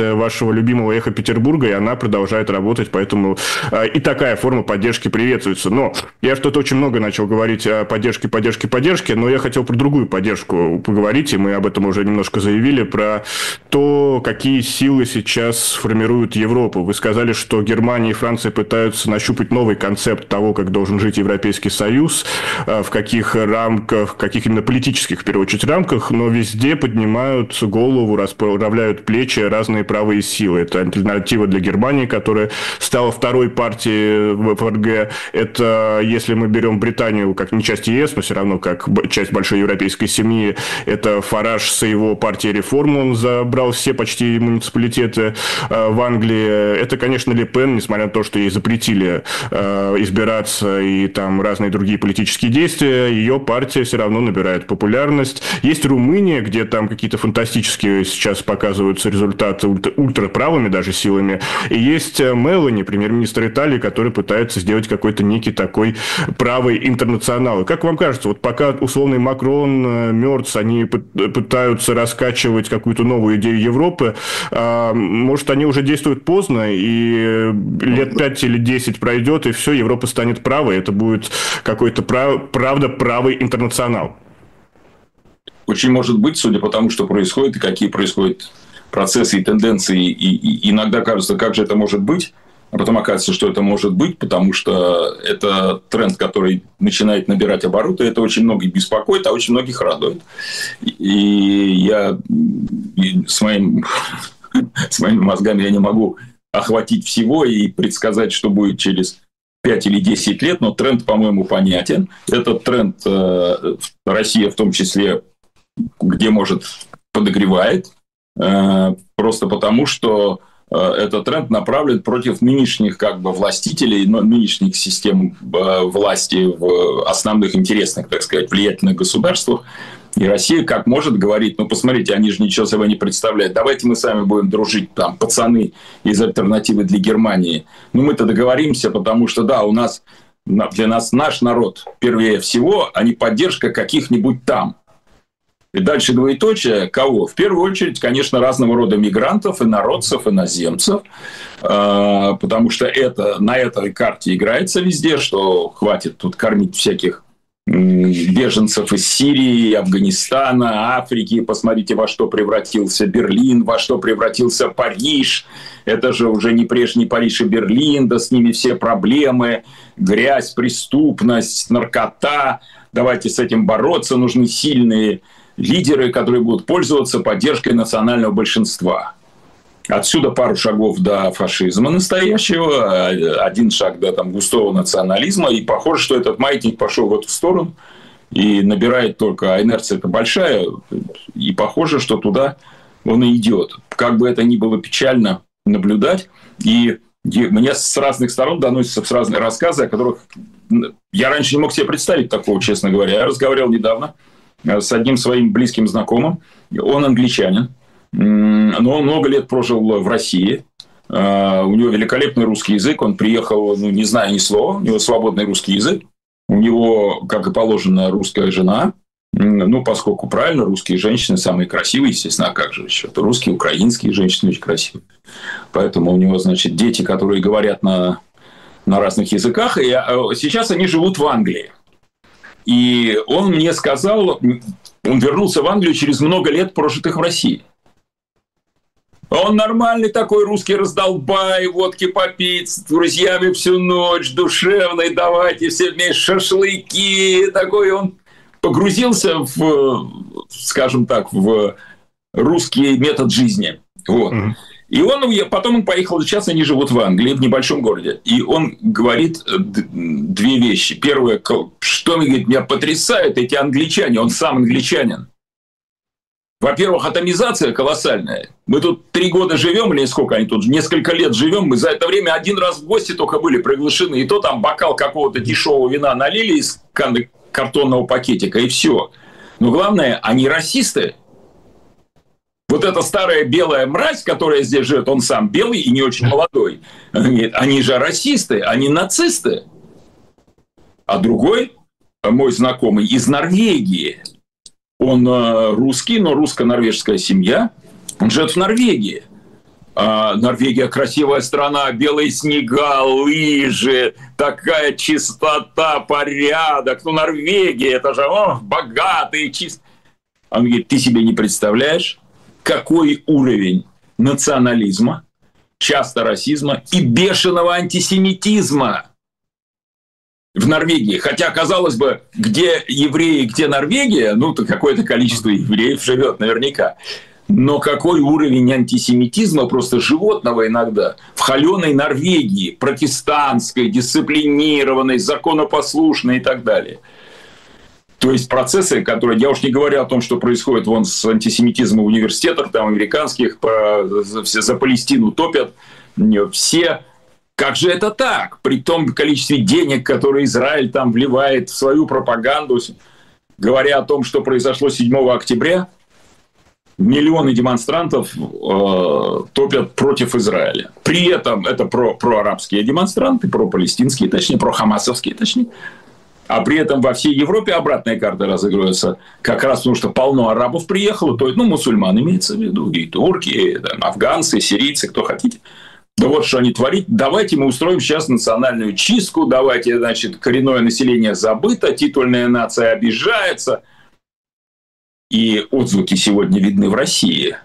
редакция вашего любимого «Эхо Петербурга», и она продолжает работать, поэтому и такая форма поддержки приветствуется. Но я что-то очень много начал говорить о поддержке, поддержке, поддержке, но я хотел про другую поддержку поговорить, и мы об этом уже немножко заявили, про то, какие силы сейчас формируют Европу. Вы сказали, что Германия и Франция пытаются нащупать новый концепт того, как должен жить Европейский Союз, в каких рамках, в каких именно политических, в первую очередь, рамках, но везде поднимают голову, расправляют плечи разные правые силы. Это альтернатива для Германии, которая стала второй партией в ФРГ. Это, если мы берем Британию как не часть ЕС, но все равно как часть большой европейской семьи, это Фараж с его партией реформ, он забрал все почти муниципалитеты в Англии. Это, конечно, Ле Пен, несмотря на то, что ей запретили избираться и там разные другие политические действия, ее партия все равно набирает популярность. Есть Румыния, где там какие-то фантастические сейчас показываются результаты ультраправыми даже силами. И есть Мелани, премьер-министр Италии, который пытается сделать какой-то некий такой правый интернационал. Как вам кажется, вот пока условный Макрон, Мерц, они пытаются раскачивать какую-то новую идею Европы, может, они уже действуют поздно, и лет пять или десять пройдет, и все, Европа станет правой, это будет какой-то прав... правда правый интернационал? Очень может быть, судя по тому, что происходит, и какие происходят процессы и тенденции, и, и иногда кажется, как же это может быть, а потом оказывается, что это может быть, потому что это тренд, который начинает набирать обороты, это очень многих беспокоит, а очень многих радует. И я и с, моим, с моими мозгами я не могу охватить всего и предсказать, что будет через пять или десять лет, но тренд, по-моему, понятен. Этот тренд э, Россия в том числе, где может, подогревает, э, просто потому, что э, этот тренд направлен против нынешних как бы властителей, но нынешних систем э, власти в основных интересных, так сказать, влиятельных государствах. И Россия как может говорить, ну, посмотрите, они же ничего собой не представляют, давайте мы с вами будем дружить, там, пацаны из альтернативы для Германии. Ну, мы-то договоримся, потому что, да, у нас, для нас наш народ, первее всего, а не поддержка каких-нибудь там. И дальше двоеточие, кого? В первую очередь, конечно, разного рода мигрантов, инородцев, иноземцев, потому что это, на этой карте играется везде, что хватит тут кормить всяких беженцев из Сирии, Афганистана, Африки. Посмотрите, во что превратился Берлин, во что превратился Париж. Это же уже не прежний Париж и Берлин, да с ними все проблемы, грязь, преступность, наркота. Давайте с этим бороться, нужны сильные лидеры, которые будут пользоваться поддержкой национального большинства. Отсюда пару шагов до фашизма настоящего, один шаг до там, густого национализма. И похоже, что этот маятник пошел в эту сторону и набирает только, а инерция-то большая, и похоже, что туда он и идет. Как бы это ни было печально наблюдать, и мне с разных сторон доносятся разные рассказы, о которых я раньше не мог себе представить такого, честно говоря. Я разговаривал недавно с одним своим близким знакомым, он англичанин, но он много лет прожил в России. У него великолепный русский язык. Он приехал, ну, не зная ни слова. У него свободный русский язык. У него, как и положено, русская жена. Ну, поскольку правильно, русские женщины самые красивые, естественно, а как же еще? Русские, украинские женщины очень красивые. Поэтому у него, значит, дети, которые говорят на, на разных языках. И сейчас они живут в Англии. И он мне сказал, он вернулся в Англию через много лет, прожитых в России. Он нормальный такой русский раздолбай, водки попить, с друзьями всю ночь, душевный, давайте все вместе шашлыки. Такой он погрузился в, скажем так, в русский метод жизни. Вот. Mm-hmm. И он, потом он поехал, сейчас они живут в Англии, в небольшом городе. И он говорит две вещи. Первое, что говорит, меня потрясают эти англичане, он сам англичанин. Во-первых, атомизация колоссальная. Мы тут три года живем, или сколько они тут, несколько лет живем. Мы за это время один раз в гости только были приглашены. И то там бокал какого-то дешевого вина налили из картонного пакетика, и все. Но главное, они расисты. Вот эта старая белая мразь, которая здесь живет, он сам белый и не очень молодой. Они же расисты, они нацисты. А другой, мой знакомый, из Норвегии. Он русский, но русско-норвежская семья. Он живет в Норвегии. А, Норвегия красивая страна, белые снега, лыжи, такая чистота, порядок. Ну, Норвегия, это же о, богатые, чистые. Он говорит, ты себе не представляешь, какой уровень национализма, часто расизма и бешеного антисемитизма в Норвегии. Хотя, казалось бы, где евреи, где Норвегия, ну, то какое-то количество евреев живет наверняка. Но какой уровень антисемитизма просто животного иногда в холеной Норвегии, протестантской, дисциплинированной, законопослушной и так далее. То есть процессы, которые, я уж не говорю о том, что происходит вон с антисемитизмом в университетах, там американских, все за Палестину топят, все. Как же это так? При том количестве денег, которые Израиль там вливает в свою пропаганду, говоря о том, что произошло седьмого октября, миллионы демонстрантов э, топят против Израиля. При этом это про, проарабские демонстранты, пропалестинские, точнее, прохамасовские, точнее. А при этом во всей Европе обратная карта разыгрывается. Как раз потому, что полно арабов приехало, то есть, ну, мусульман имеется в виду, и турки, и там, афганцы, сирийцы, кто хотите. Да вот что они творят. Давайте мы устроим сейчас национальную чистку, давайте, значит, коренное население забыто, титульная нация обижается. И отзвуки сегодня видны в России.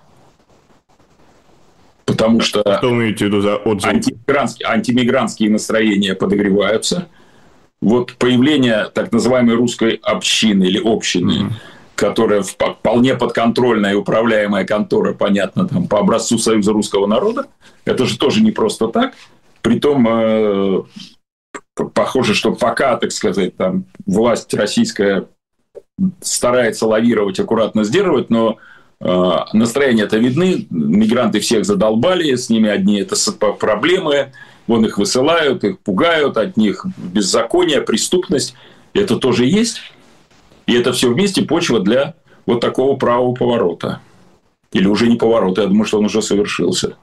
Потому что, что вы имеете в виду за отзывы? Антимигрантские, антимигрантские настроения подогреваются. Вот появление так называемой русской общины или общины, mm-hmm. которая вполне подконтрольная и управляемая контора, понятно, там, по образцу Союза русского народа, это же тоже не просто так. Притом, э, похоже, что пока, так сказать, там, власть российская старается лавировать, аккуратно сдерживать, но э, настроения-то видны, мигранты всех задолбали, с ними одни это проблемы, вон их высылают, их пугают, от них беззаконие, преступность, это тоже есть, и это все вместе почва для вот такого правого поворота. Или уже не поворота, я думаю, что он уже совершился.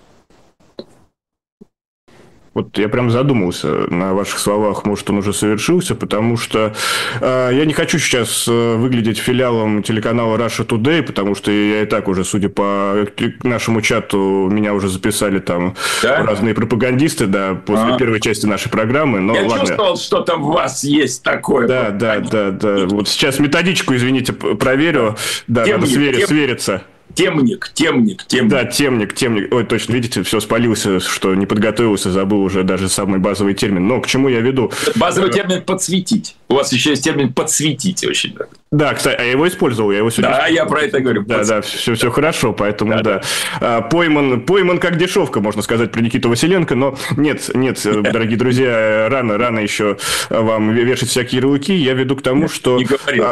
Вот я прям задумался на ваших словах, может, он уже совершился, потому что э, я не хочу сейчас выглядеть филиалом телеканала Russia Today, потому что я и так уже, судя по нашему чату, меня уже записали там да? разные пропагандисты, да, после а. первой части нашей программы. Но я ладно. чувствовал, что там в вас есть такое. Да, да, да, да. Вот сейчас методичку, извините, проверю. Да, темник, надо свери, тем... свериться. Темник, темник, темник. Да, темник, темник. Ой, точно, видите, все спалился, что не подготовился, забыл уже даже самый базовый термин. Но к чему я веду? Базовый термин «подсветить». У вас еще есть термин «подсветить» очень. Да, кстати, а я его использовал, я его сегодня... Да, я про это говорю. Да, да, все, все хорошо, поэтому да. да. да. Пойман, пойман как дешевка, можно сказать, про Никиту Василенко, но нет, нет, дорогие друзья, рано, рано еще вам вешать всякие ярлыки. Я веду к тому, что... Не говорил.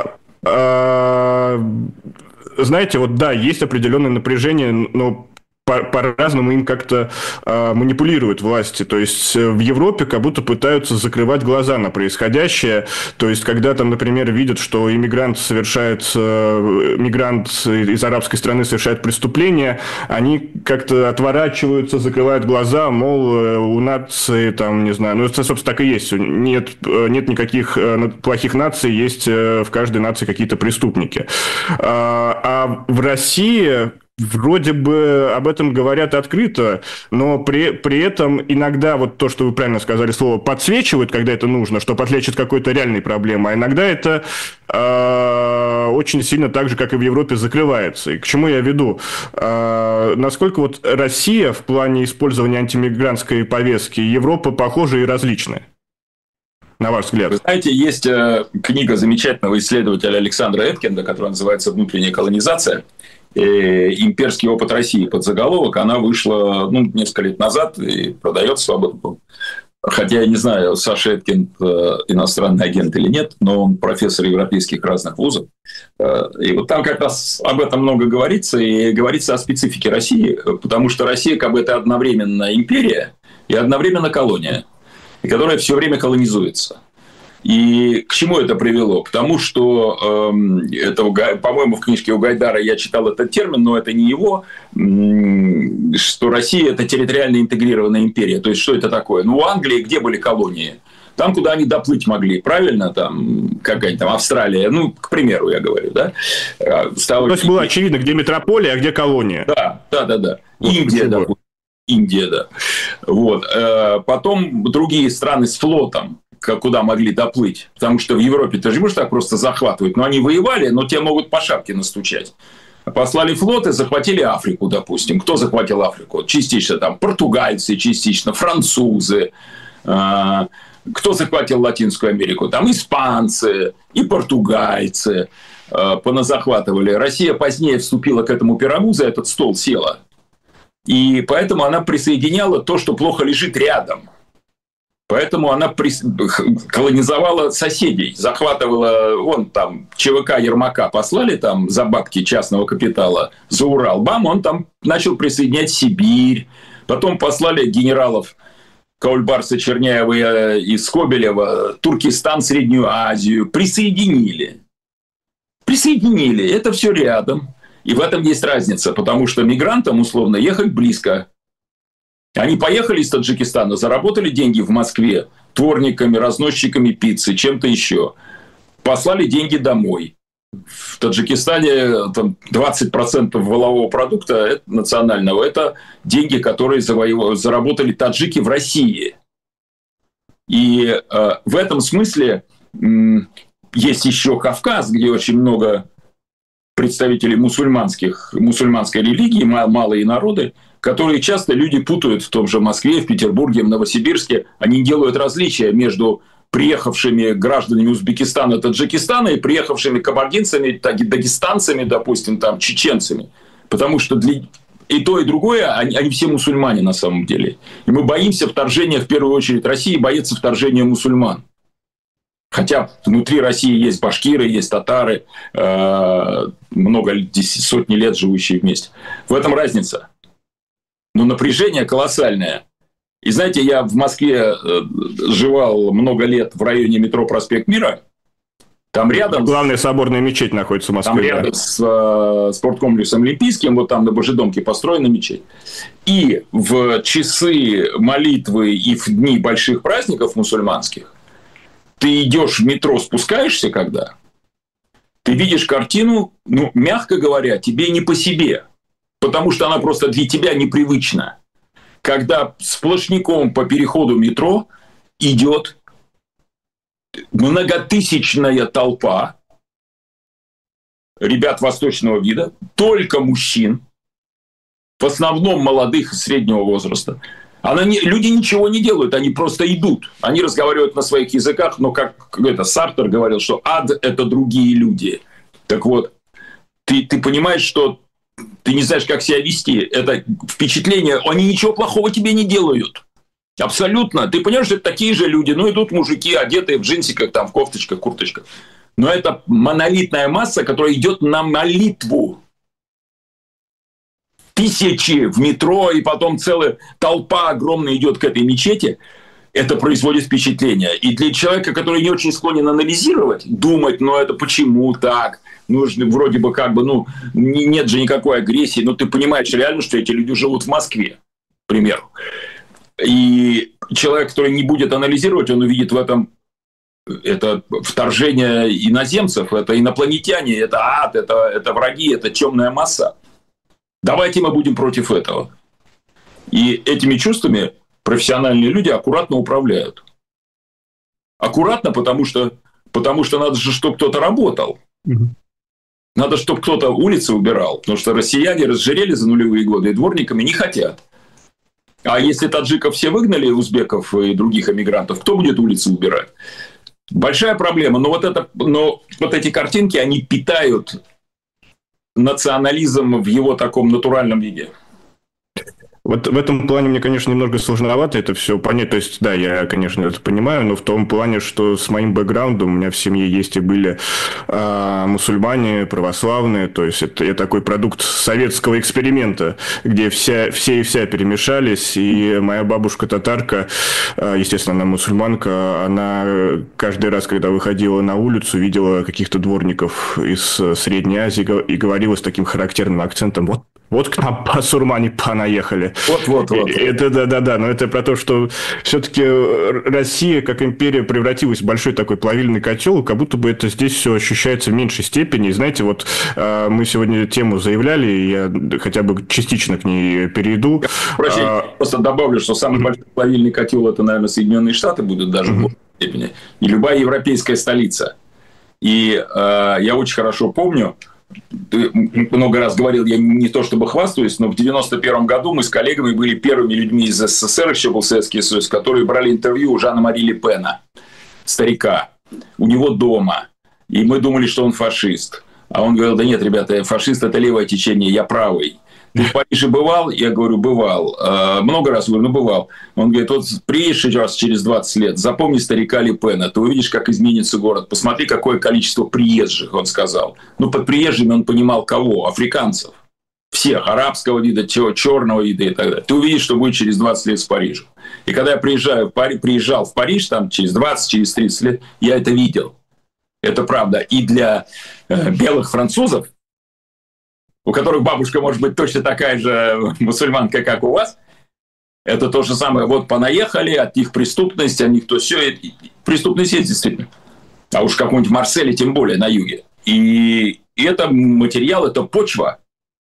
Знаете, вот да, есть определенное напряжение, но по- по-разному им как-то э, манипулируют власти. То есть в Европе как будто пытаются закрывать глаза на происходящее. То есть когда там, например, видят, что иммигрант совершает, э, мигрант из арабской страны совершает преступление, они как-то отворачиваются, закрывают глаза, мол, у нации там, не знаю, ну это, собственно, так и есть. Нет, нет никаких плохих наций, есть в каждой нации какие-то преступники. А, а в России... Вроде бы об этом говорят открыто, но при, при этом иногда вот то, что вы правильно сказали, слово «подсвечивают», когда это нужно, что подлечит какой-то реальной проблемы, а иногда это э, очень сильно так же, как и в Европе, закрывается. И к чему я веду? Э, насколько вот Россия в плане использования антимигрантской повестки, Европа похожа и различная? На ваш взгляд? Вы знаете, есть э, книга замечательного исследователя Александра Эткинда, которая называется «Внутренняя колонизация». «Имперский опыт России» под заголовок, она вышла ну, несколько лет назад и продается свободно. Хотя я не знаю, Саша Эткинд иностранный агент или нет, но он профессор европейских разных вузов. И вот там как раз об этом много говорится, и говорится о специфике России, потому что Россия как бы это одновременно империя и одновременно колония, которая все время колонизуется. И к чему это привело? К тому, что, э, это, по-моему, в книжке у Гайдара я читал этот термин, но это не его, э, что Россия – это территориально интегрированная империя. То есть, что это такое? Ну, у Англии где были колонии? Там, куда они доплыть могли, правильно? Там какая-нибудь там Австралия, ну, к примеру, я говорю, да? Стало... То есть, было очевидно, где метрополия, а где колония. Да, да, да. да. Вот Индия, допустим. Индия, да. Вот. Потом другие страны с флотом, куда могли доплыть. Потому что в Европе ты же можешь так просто захватывать. Но они воевали, но те могут по шапке настучать. Послали флот и захватили Африку, допустим. Кто захватил Африку? Частично там португальцы, частично французы. Кто захватил Латинскую Америку? Там испанцы и португальцы поназахватывали. Россия позднее вступила к этому пирогу, за этот стол села. И поэтому она присоединяла то, что плохо лежит рядом. Поэтому она прис... колонизовала соседей, захватывала, вон там ЧВК Ермака послали там за бабки частного капитала за Урал. Бам, он там начал присоединять Сибирь. Потом послали генералов Каульбарса, Черняева и Скобелева, Туркестан, Среднюю Азию. Присоединили. Присоединили. Это все рядом. И в этом есть разница, потому что мигрантам, условно, ехать близко. Они поехали из Таджикистана, заработали деньги в Москве творниками, разносчиками пиццы, чем-то еще. Послали деньги домой. В Таджикистане там, двадцать процентов валового продукта национального – это деньги, которые заработали таджики в России. И э, в этом смысле э, есть еще Кавказ, где очень много представителей мусульманских, мусульманской религии, малые народы, которые часто люди путают в том же Москве, в Петербурге, в Новосибирске. Они делают различия между приехавшими гражданами Узбекистана, Таджикистана и приехавшими кабардинцами, дагестанцами, допустим, там, чеченцами. Потому что для... и то, и другое, они, они все мусульмане на самом деле. И мы боимся вторжения, в первую очередь, России боится вторжения мусульман. Хотя внутри России есть башкиры, есть татары, э, много, сотни лет живущие вместе. В этом разница. Но напряжение колоссальное. И знаете, я в Москве жевал много лет в районе метро Проспект Мира. Там рядом... Главная соборная мечеть находится в Москве. Там рядом да. с э, спорткомплексом Олимпийским, вот там на Божедомке построена мечеть. И в часы молитвы и в дни больших праздников мусульманских ты идешь в метро, спускаешься когда, ты видишь картину, ну, мягко говоря, тебе не по себе. Потому что она просто для тебя непривычна. Когда сплошняком по переходу метро идет многотысячная толпа ребят восточного вида, только мужчин, в основном молодых и среднего возраста. Она не, люди ничего не делают, они просто идут. Они разговаривают на своих языках, но как это, Сартер говорил, что ад – это другие люди. Так вот, ты, ты понимаешь, что ты не знаешь, как себя вести. Это впечатление, они ничего плохого тебе не делают. Абсолютно. Ты понимаешь, что это такие же люди. Ну, идут мужики, одетые в джинсиках, там, в кофточках, курточках. Но это монолитная масса, которая идет на молитву. Тысячи в метро, и потом целая толпа огромная идет к этой мечети. Это производит впечатление. И для человека, который не очень склонен анализировать, думать, ну, это почему так? Нужно вроде бы как бы, ну, нет же никакой агрессии. Но ты понимаешь реально, что эти люди живут в Москве, к примеру. И человек, который не будет анализировать, он увидит в этом это вторжение иноземцев, это инопланетяне, это ад, это, это враги, это темная масса. Давайте мы будем против этого. И этими чувствами профессиональные люди аккуратно управляют. Аккуратно, потому что, потому что надо же, чтобы кто-то работал. Угу. Надо, чтобы кто-то улицы убирал. Потому что россияне разжирели за нулевые годы и дворниками не хотят. А если таджиков все выгнали, узбеков и других эмигрантов, кто будет улицы убирать? Большая проблема. Но вот, это, но вот эти картинки, они питают национализм в его таком натуральном виде. Вот в этом плане мне, конечно, немного сложновато это все понять. То есть, да, я, конечно, это понимаю, но в том плане, что с моим бэкграундом у меня в семье есть и были э, мусульмане, православные. То есть, это я такой продукт советского эксперимента, где вся, все и вся перемешались. И моя бабушка татарка, э, естественно, она мусульманка, она каждый раз, когда выходила на улицу, видела каких-то дворников из Средней Азии и говорила с таким характерным акцентом: вот Вот к нам басурмане понаехали. Вот-вот-вот. Это да-да-да, но это про то, что все-таки Россия как империя превратилась в большой такой плавильный котел, как будто бы это здесь все ощущается в меньшей степени. И знаете, вот мы сегодня тему заявляли, и я хотя бы частично к ней перейду. Прощайте, а... просто добавлю, что самый mm-hmm. большой плавильный котел это, наверное, Соединенные Штаты будут даже mm-hmm. в большей степени, и любая европейская столица. И э, я очень хорошо помню, ты много раз говорил, я не то чтобы хвастаюсь, но в девяносто первом году мы с коллегами были первыми людьми из СССР, еще был Советский Союз, которые брали интервью у Жана-Мари Ле Пена, старика, у него дома. И мы думали, что он фашист. А он говорил, да нет, ребята, фашист – это левое течение, я правый. Ты в Париже бывал? Я говорю, бывал. Э, много раз говорю, ну бывал. Он говорит, вот приедешь раз через двадцать лет, запомни старика Ле Пена, ты увидишь, как изменится город. Посмотри, какое количество приезжих, он сказал. Ну, под приезжими он понимал кого? Африканцев. Всех, арабского вида, черного вида и так далее. Ты увидишь, что будет через двадцать лет в Париже. И когда я приезжаю в Париж, приезжал в Париж, там через двадцать, через тридцать лет, я это видел. Это правда. И для э, белых французов, у которых бабушка может быть точно такая же мусульманка, как у вас, это то же самое. Вот понаехали, от них преступность, от них то все. Преступность есть действительно. А уж какой-нибудь Марселе, тем более на юге. И это материал, это почва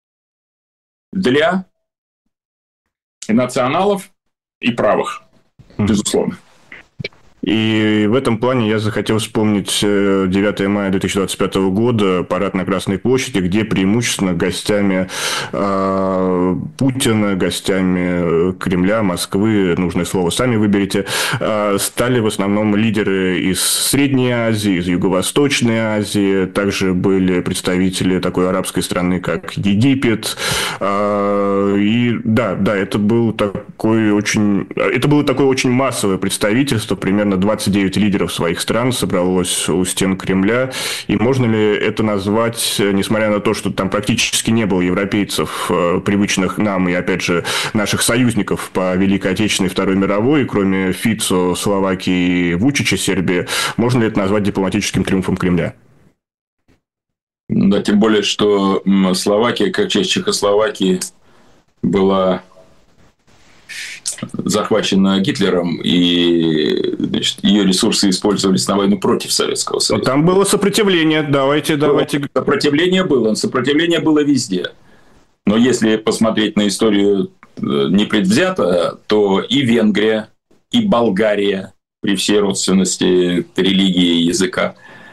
для националов и правых, безусловно. И в этом плане я захотел вспомнить девятое мая две тысячи двадцать пятого года, парад на Красной площади, где преимущественно гостями э, Путина, гостями Кремля, Москвы, нужное слово сами выберите, э, стали в основном лидеры из Средней Азии, из Юго-Восточной Азии, также были представители такой арабской страны, как Египет. Э, и да, да, это был такой очень, это было такое очень массовое представительство, примерно двадцать девять лидеров своих стран собралось у стен Кремля. И можно ли это назвать, несмотря на то, что там практически не было европейцев, привычных нам и, опять же, наших союзников по Великой Отечественной и Второй мировой, кроме Фицо, Словакии и Вучича, Сербии, можно ли это назвать дипломатическим триумфом Кремля? Да, тем более, что Словакия, как часть Чехословакии, была захвачена Гитлером, и значит, ее ресурсы использовались на войну против Советского Союза. Там было сопротивление, давайте, давайте. Сопротивление было, сопротивление было везде. Но если посмотреть на историю непредвзято, то и Венгрия, и Болгария, при всей родственности религии и языка,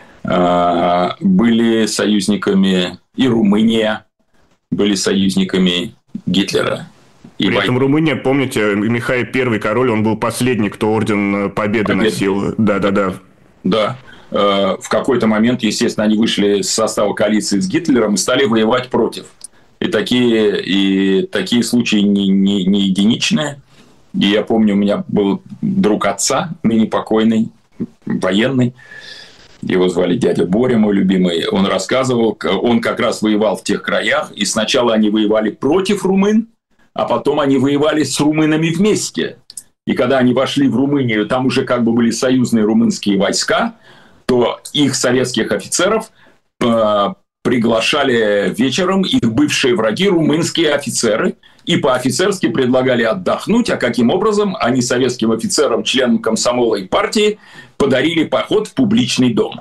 были союзниками, и Румыния были союзниками Гитлера. И При этом Румыния, помните, Михай Первый король, он был последний, кто орден Победы Победы. носил. Да-да-да. Да. В какой-то момент, естественно, они вышли из состава коалиции с Гитлером и стали воевать против. И такие, и такие случаи не, не, не единичные. И я помню, у меня был друг отца, ныне покойный, военный. Его звали дядя Боря, мой любимый. Он рассказывал, он как раз воевал в тех краях. И сначала они воевали против румын, а потом они воевали с румынами вместе. И когда они вошли в Румынию, там уже как бы были союзные румынские войска, то их советских офицеров э, приглашали вечером их бывшие враги, румынские офицеры, и по-офицерски предлагали отдохнуть, а каким образом они советским офицерам, членам комсомола и партии, подарили поход в публичный дом.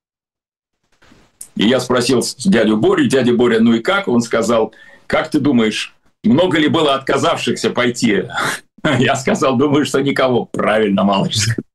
И я спросил дядю Борю, дядя Боря, ну и как? Он сказал, как ты думаешь, много ли было отказавшихся пойти? Я сказал, думаю, что никого. Правильно, малыш.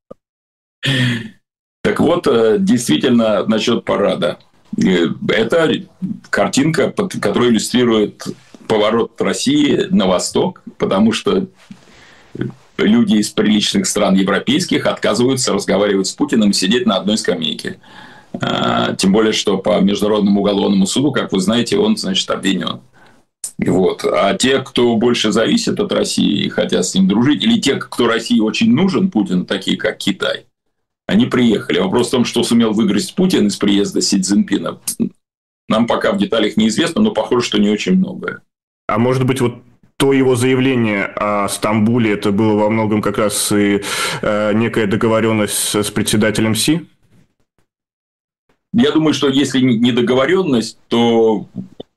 Так вот, действительно, насчет парада. Это картинка, которая иллюстрирует поворот России на восток, потому что люди из приличных стран европейских отказываются разговаривать с Путиным и сидеть на одной скамейке. Тем более, что по Международному уголовному суду, как вы знаете, он, значит, обвинен. Вот. А те, кто больше зависит от России и хотят с ним дружить, или те, кто России очень нужен, Путин, такие как Китай, они приехали. Вопрос в том, что сумел выиграть Путин из приезда Си Цзиньпина, нам пока в деталях неизвестно, но похоже, что не очень многое. А может быть, вот то его заявление о Стамбуле, это было во многом как раз и э, некая договоренность с председателем Си? Я думаю, что если не договоренность, то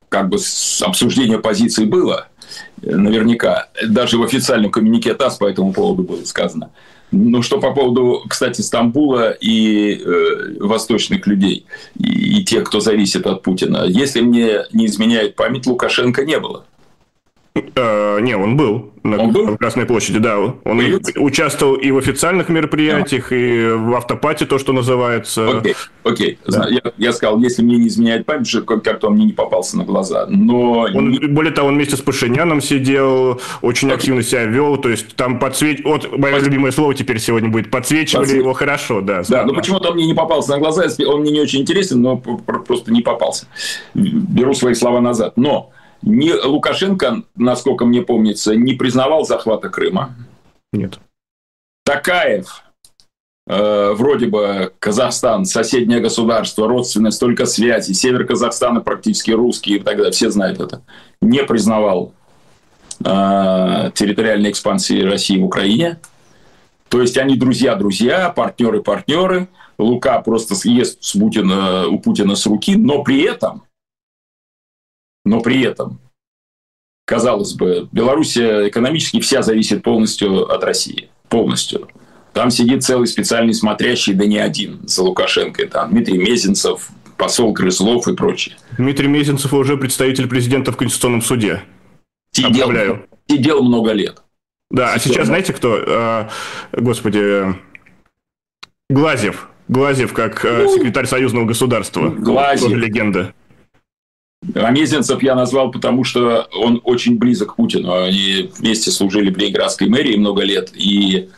как бы обсуждение позиций было, наверняка. Даже в официальном коммюнике ТАСС по этому поводу было сказано. Ну, что по поводу, кстати, Стамбула и э, восточных людей, и, и тех, кто зависит от Путина. Если мне не изменяет память, Лукашенко не было. Uh, не, он был на он был? Красной площади, да. Он Появился? Участвовал и в официальных мероприятиях, yeah. и в автопате, то, что называется. Окей, okay. okay. да. я, я сказал, если мне не изменяет память, что как-то он мне не попался на глаза. Но... Он, более того, он вместе с Пашиняном сидел, очень okay. активно себя вел, то есть там подсвеч... Вот мое Под... любимое слово теперь сегодня будет, подсвечивали Подсвеч... его хорошо, да. Да, но почему-то он мне не попался на глаза, он мне не очень интересен, но просто не попался. Беру свои слова назад. Но не, Лукашенко, насколько мне помнится, не признавал захвата Крыма. Нет. Такаев, э, вроде бы Казахстан, соседнее государство, родственное, столько связей, север Казахстана практически русский и так далее, все знают это, не признавал э, территориальной экспансии России в Украине. То есть они друзья-друзья, партнеры-партнеры. Лука просто съест с Путина, у Путина с руки, но при этом Но при этом, казалось бы, Белоруссия экономически вся зависит полностью от России. Полностью. Там сидит целый специальный смотрящий, да не один, за Лукашенко. Там Дмитрий Мезенцев, посол Крыслов и прочее. Дмитрий Мезенцев уже представитель президента в Конституционном суде. Сидел, сидел много лет. Да, а сейчас знаете кто? А, господи, Глазьев. Глазьев как ну, секретарь союзного государства. Глазьев. Тоже легенда. А Мезенцев я назвал, потому что он очень близок к Путину. Они вместе служили в Ленинградской мэрии много лет. И,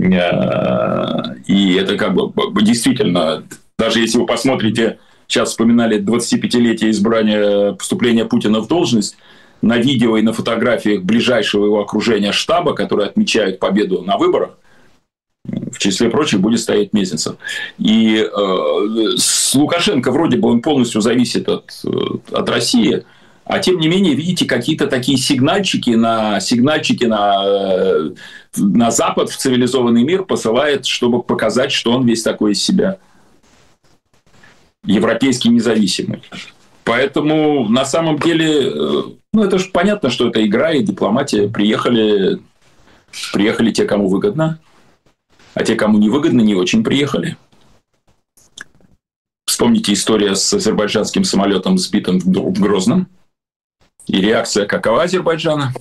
и это как бы действительно, даже если вы посмотрите, сейчас вспоминали двадцатипятилетие избрания, поступления Путина в должность, на видео и на фотографиях ближайшего его окружения штаба, которые отмечают победу на выборах, в числе прочих будет стоять Мезенцев. И э, с Лукашенко вроде бы он полностью зависит от, от России, а тем не менее, видите, какие-то такие сигнальчики на, сигнальчики на, на Запад, в цивилизованный мир посылает, чтобы показать, что он весь такой из себя европейский независимый. Поэтому на самом деле, ну это же понятно, что это игра и дипломатия. Приехали, приехали те, кому выгодно. А те, кому невыгодно, не очень приехали. Вспомните историю с азербайджанским самолетом, сбитым в Грозном. И реакция какова Азербайджана?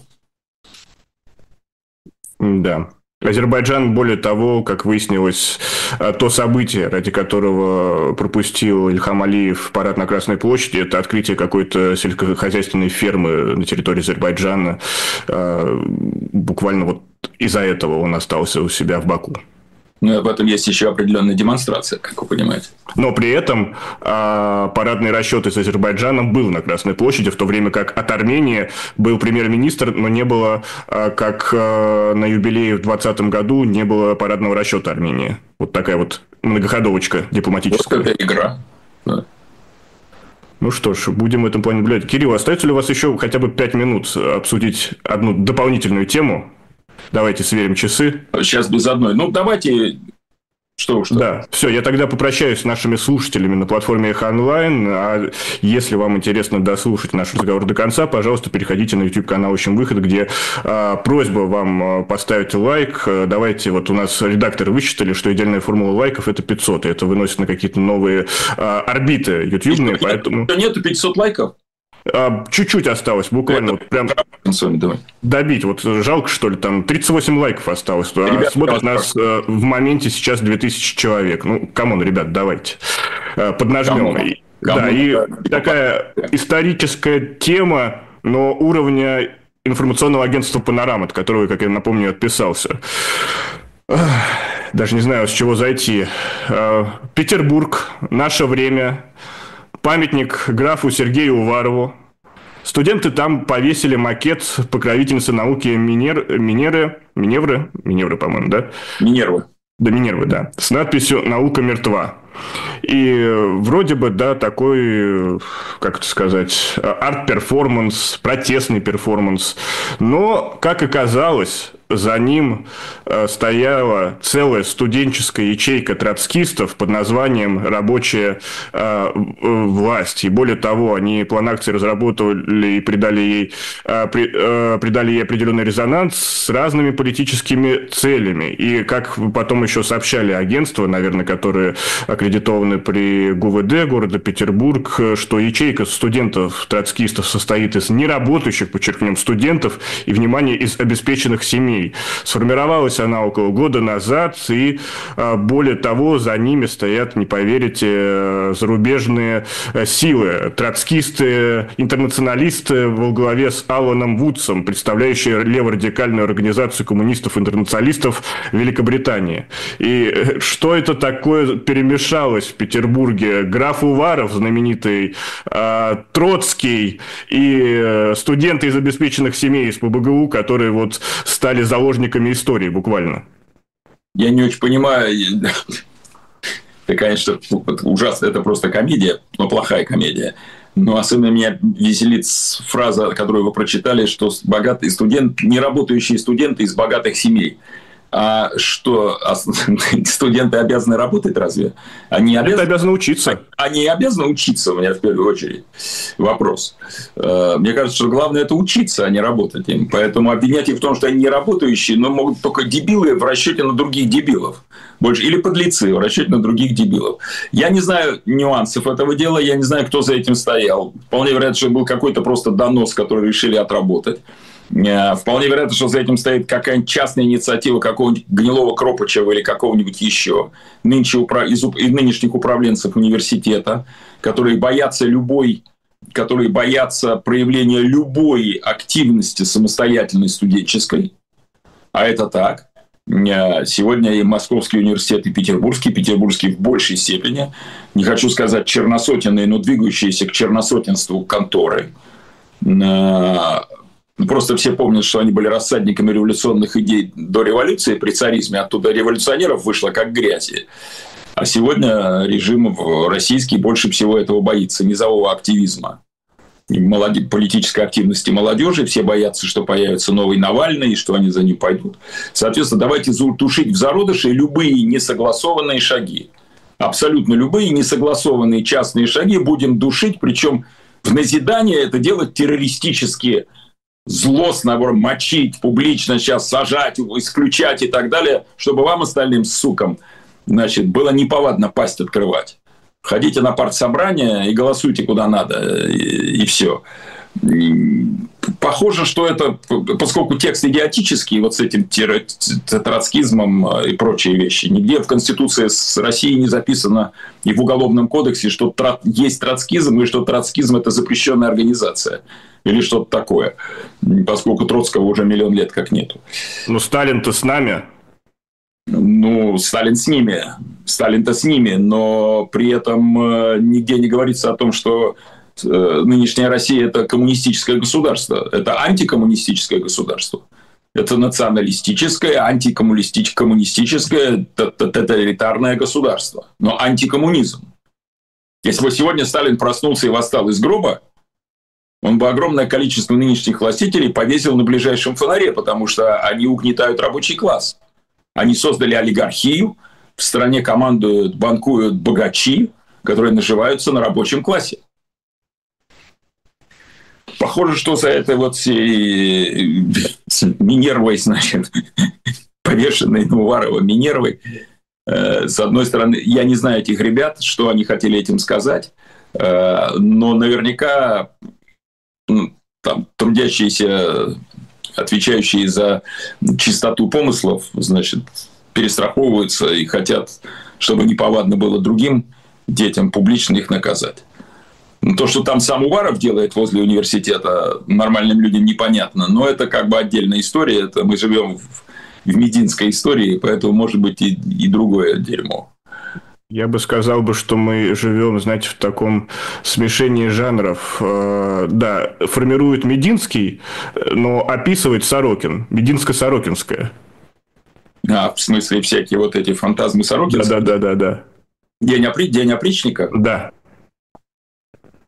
Да. Азербайджан, более того, как выяснилось, то событие, ради которого пропустил Ильхам Алиев парад на Красной площади, это открытие какой-то сельскохозяйственной фермы на территории Азербайджана. Буквально вот из-за этого он остался у себя в Баку. Ну, об этом есть еще определенная демонстрация, как вы понимаете. Но при этом а, парадный расчет из Азербайджана был на Красной площади, в то время как от Армении был премьер-министр, но не было, а, как а, на юбилее в двадцатом году, не было парадного расчета Армении. Вот такая вот многоходовочка дипломатическая. Вот это игра. Да. Ну что ж, будем в этом плане наблюдать. Кирилл, остается ли у вас еще хотя бы пять минут обсудить одну дополнительную тему? Давайте сверим часы. Сейчас без одной. Ну, давайте... Что уж. Да, все, я тогда попрощаюсь с нашими слушателями на платформе Эхо Онлайн. А если вам интересно дослушать наш разговор до конца, пожалуйста, переходите на YouTube-канал «Ищем выход», где а, просьба вам поставить лайк. Давайте, вот у нас редакторы высчитали, что идеальная формула лайков – это пятьсот, и это выносит на какие-то новые а, орбиты ютубные, поэтому... Нету пятьсот лайков? А, чуть-чуть осталось, буквально вот прям добить. Вот жалко, что ли, там тридцать восемь лайков осталось. Ребят, смотрят нас а, в моменте сейчас две тысячи человек. Ну, камон, ребят, давайте. А, поднажмем. Камон. И, камон. Да, и да. такая историческая тема, но уровня информационного агентства «Панорама», от которого, как я напомню, отписался. Даже не знаю, с чего зайти. А, Петербург, наше время... Памятник графу Сергею Уварову. Студенты там повесили макет покровительницы науки Минер... Минеры... Миневры? Миневры, по-моему, да? Минервы. Да, Минервы, да. С надписью «Наука мертва». И вроде бы, да, такой, как это сказать, арт-перформанс, протестный перформанс. Но, как оказалось, за ним стояла целая студенческая ячейка троцкистов под названием «Рабочая власть». И более того, они план акции разработали и придали ей, придали ей определенный резонанс с разными политическими целями. И как потом еще сообщали агентства, наверное, которые аккредитованы при ГУВД города Петербург, что ячейка студентов-троцкистов состоит из неработающих, подчеркнем, студентов и, внимание, из обеспеченных семей. Сформировалась она около года назад, и более того, за ними стоят, не поверите, зарубежные силы. Троцкисты, интернационалисты во главе с Аланом Вудсом, представляющие леворадикальную организацию коммунистов-интернационалистов Великобритании. И что это такое перемешалось в Петербурге? Граф Уваров, знаменитый, Троцкий и студенты из обеспеченных семей из ПБГУ, которые вот стали заложниками истории буквально. Я не очень понимаю. Это, конечно, ужасно. Это просто комедия, но плохая комедия. Но особенно меня веселит фраза, которую вы прочитали, что богатые студенты, неработающие студенты из богатых семей. А что, а студенты обязаны работать разве? Они обязаны, обязаны учиться. Они обязаны учиться, у меня в первую очередь вопрос. Мне кажется, что главное это учиться, а не работать им. Поэтому обвинять их в том, что они не работающие, но могут только дебилы в расчете на других дебилов. Больше. Или подлецы в расчете на других дебилов. Я не знаю нюансов этого дела, я не знаю, кто за этим стоял. Вполне вероятно, что был какой-то просто донос, который решили отработать. Вполне вероятно, что за этим стоит какая-нибудь частная инициатива какого-нибудь Гнилого Кропачева или какого-нибудь еще нынче из нынешних управленцев университета, которые боятся любой, которые боятся проявления любой активности самостоятельной студенческой. А это так. Сегодня и Московский университет, и Петербургский, Петербургский в большей степени, не хочу сказать черносотенные, но двигающиеся к черносотенству конторы. Просто все помнят, что они были рассадниками революционных идей до революции при царизме. Оттуда революционеров вышло как грязи. А сегодня режим российский больше всего этого боится. Низового активизма. Молоде... Политической активности молодежи. Все боятся, что появится новый Навальный, и что они за ним пойдут. Соответственно, давайте затушить в зародыше любые несогласованные шаги. Абсолютно любые несогласованные частные шаги будем душить. Причем в назидание это делать террористические злостно мочить, публично сейчас сажать, исключать и так далее, чтобы вам, остальным сукам, значит, было неповадно пасть открывать. Ходите на партсобрание и голосуйте куда надо, и, и все. Похоже, что это, поскольку текст идиотический, вот с этим троцкизмом и прочие вещи, нигде в Конституции с России не записано и в Уголовном кодексе, что есть троцкизм, и что троцкизм – это запрещенная организация. Или что-то такое, поскольку Троцкого уже миллион лет как нету. Ну, Сталин-то с нами. Ну, Сталин с ними. Сталин-то с ними, но при этом нигде не говорится о том, что нынешняя Россия – это коммунистическое государство. Это антикоммунистическое государство. Это националистическое, антикоммунистическое, тоталитарное государство. Но антикоммунизм. Если бы сегодня Сталин проснулся и восстал из гроба, он бы огромное количество нынешних властителей повесил на ближайшем фонаре, потому что они угнетают рабочий класс. Они создали олигархию, в стране командуют, банкуют богачи, которые наживаются на рабочем классе. Похоже, что за это вот Минервой, значит, повешенной на Уварова Минервой, с одной стороны, я не знаю этих ребят, что они хотели этим сказать, но наверняка там трудящиеся, отвечающие за чистоту помыслов, значит, перестраховываются и хотят, чтобы неповадно было другим детям публично их наказать. То, что там сам Уваров делает возле университета, нормальным людям непонятно, но это как бы отдельная история. Это мы живем в, в мединской истории, поэтому может быть и, и другое дерьмо. Я бы сказал, бы, что мы живем, знаете, в таком смешении жанров. Да, формирует Мединский, но описывает Сорокин. Мединско-Сорокинское. А, в смысле, всякие вот эти фантазмы Сорокинского? Да, да, да, да, да. День, опри... День опричника? Да.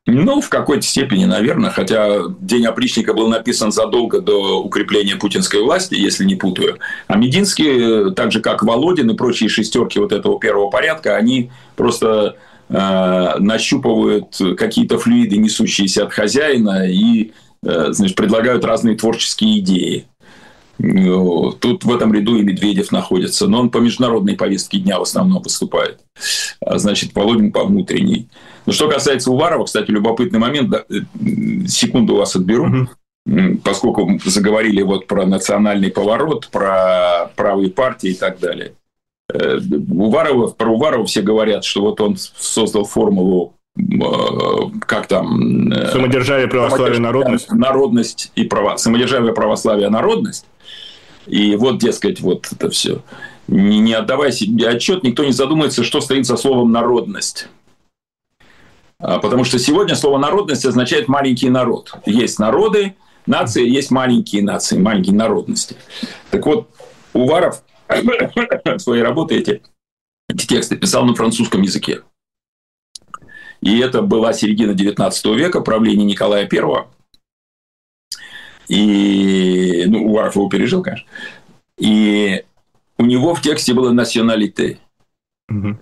Ну, в какой-то степени, наверное, хотя День опричника был написан задолго до укрепления путинской власти, если не путаю. А Мединский, так же как Володин и прочие шестерки вот этого первого порядка, они просто э, нащупывают какие-то флюиды, несущиеся от хозяина, и э, значит, предлагают разные творческие идеи. Тут в этом ряду и Медведев находится, но он по международной повестке дня в основном выступает. А значит, Володин по внутренней. Но что касается Уварова, кстати, любопытный момент, да, секунду вас отберу, mm-hmm. поскольку заговорили вот про национальный поворот, про правые партии и так далее. Уварова, про Уварова все говорят, что вот он создал формулу, как там... Самодержавие, православие, народность. Народность и право... Самодержавие, православие, народность. И вот, дескать, вот это все. Не, не отдавая себе отчет, никто не задумается, что стоит за словом «народность». Потому что сегодня слово «народность» означает «маленький народ». Есть народы, нации, есть маленькие нации, маленькие народности. Так вот, Уваров в своей работе эти, эти тексты писал на французском языке. И это была середина девятнадцатого века, правление Николая Первого. И, ну, Уваров его пережил, конечно. И у него в тексте было «националите». Угу.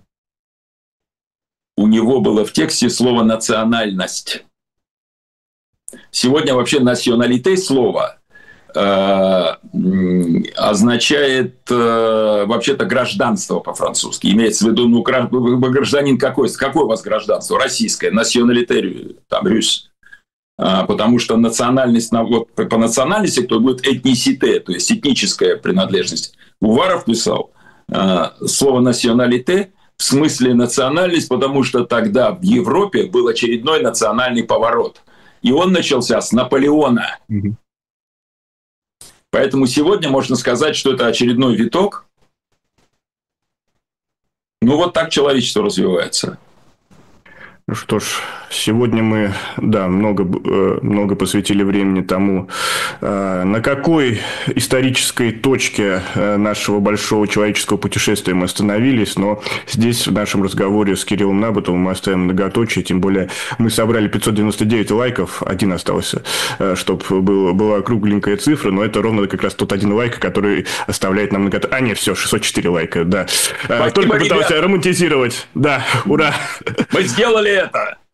У него было в тексте слово «национальность». Сегодня вообще «националите» слово э, означает э, вообще-то гражданство по-французски. Имеется в виду, ну, гражданин какой? Какое у вас гражданство? Российское. «Националите», там, «рюс». Потому что национальность, вот по национальности, то будет этнисите, то есть этническая принадлежность. Уваров писал слово «националите» в смысле национальность, потому что тогда в Европе был очередной национальный поворот. И он начался с Наполеона. Mm-hmm. Поэтому сегодня можно сказать, что это очередной виток. Ну вот так человечество развивается. Ну что ж, сегодня мы, да, много, много посвятили времени тому, на какой исторической точке нашего большого человеческого путешествия мы остановились, но здесь в нашем разговоре с Кириллом Набатовым мы оставим многоточие, тем более мы собрали пятьсот девяносто девять лайков, один остался, чтобы было, была кругленькая цифра, но это ровно как раз тот один лайк, который оставляет нам многоточие. А, нет, все, шестьсот четыре лайка, да. Спасибо, только пытался ребят. романтизировать, да, ура. Мы сделали это!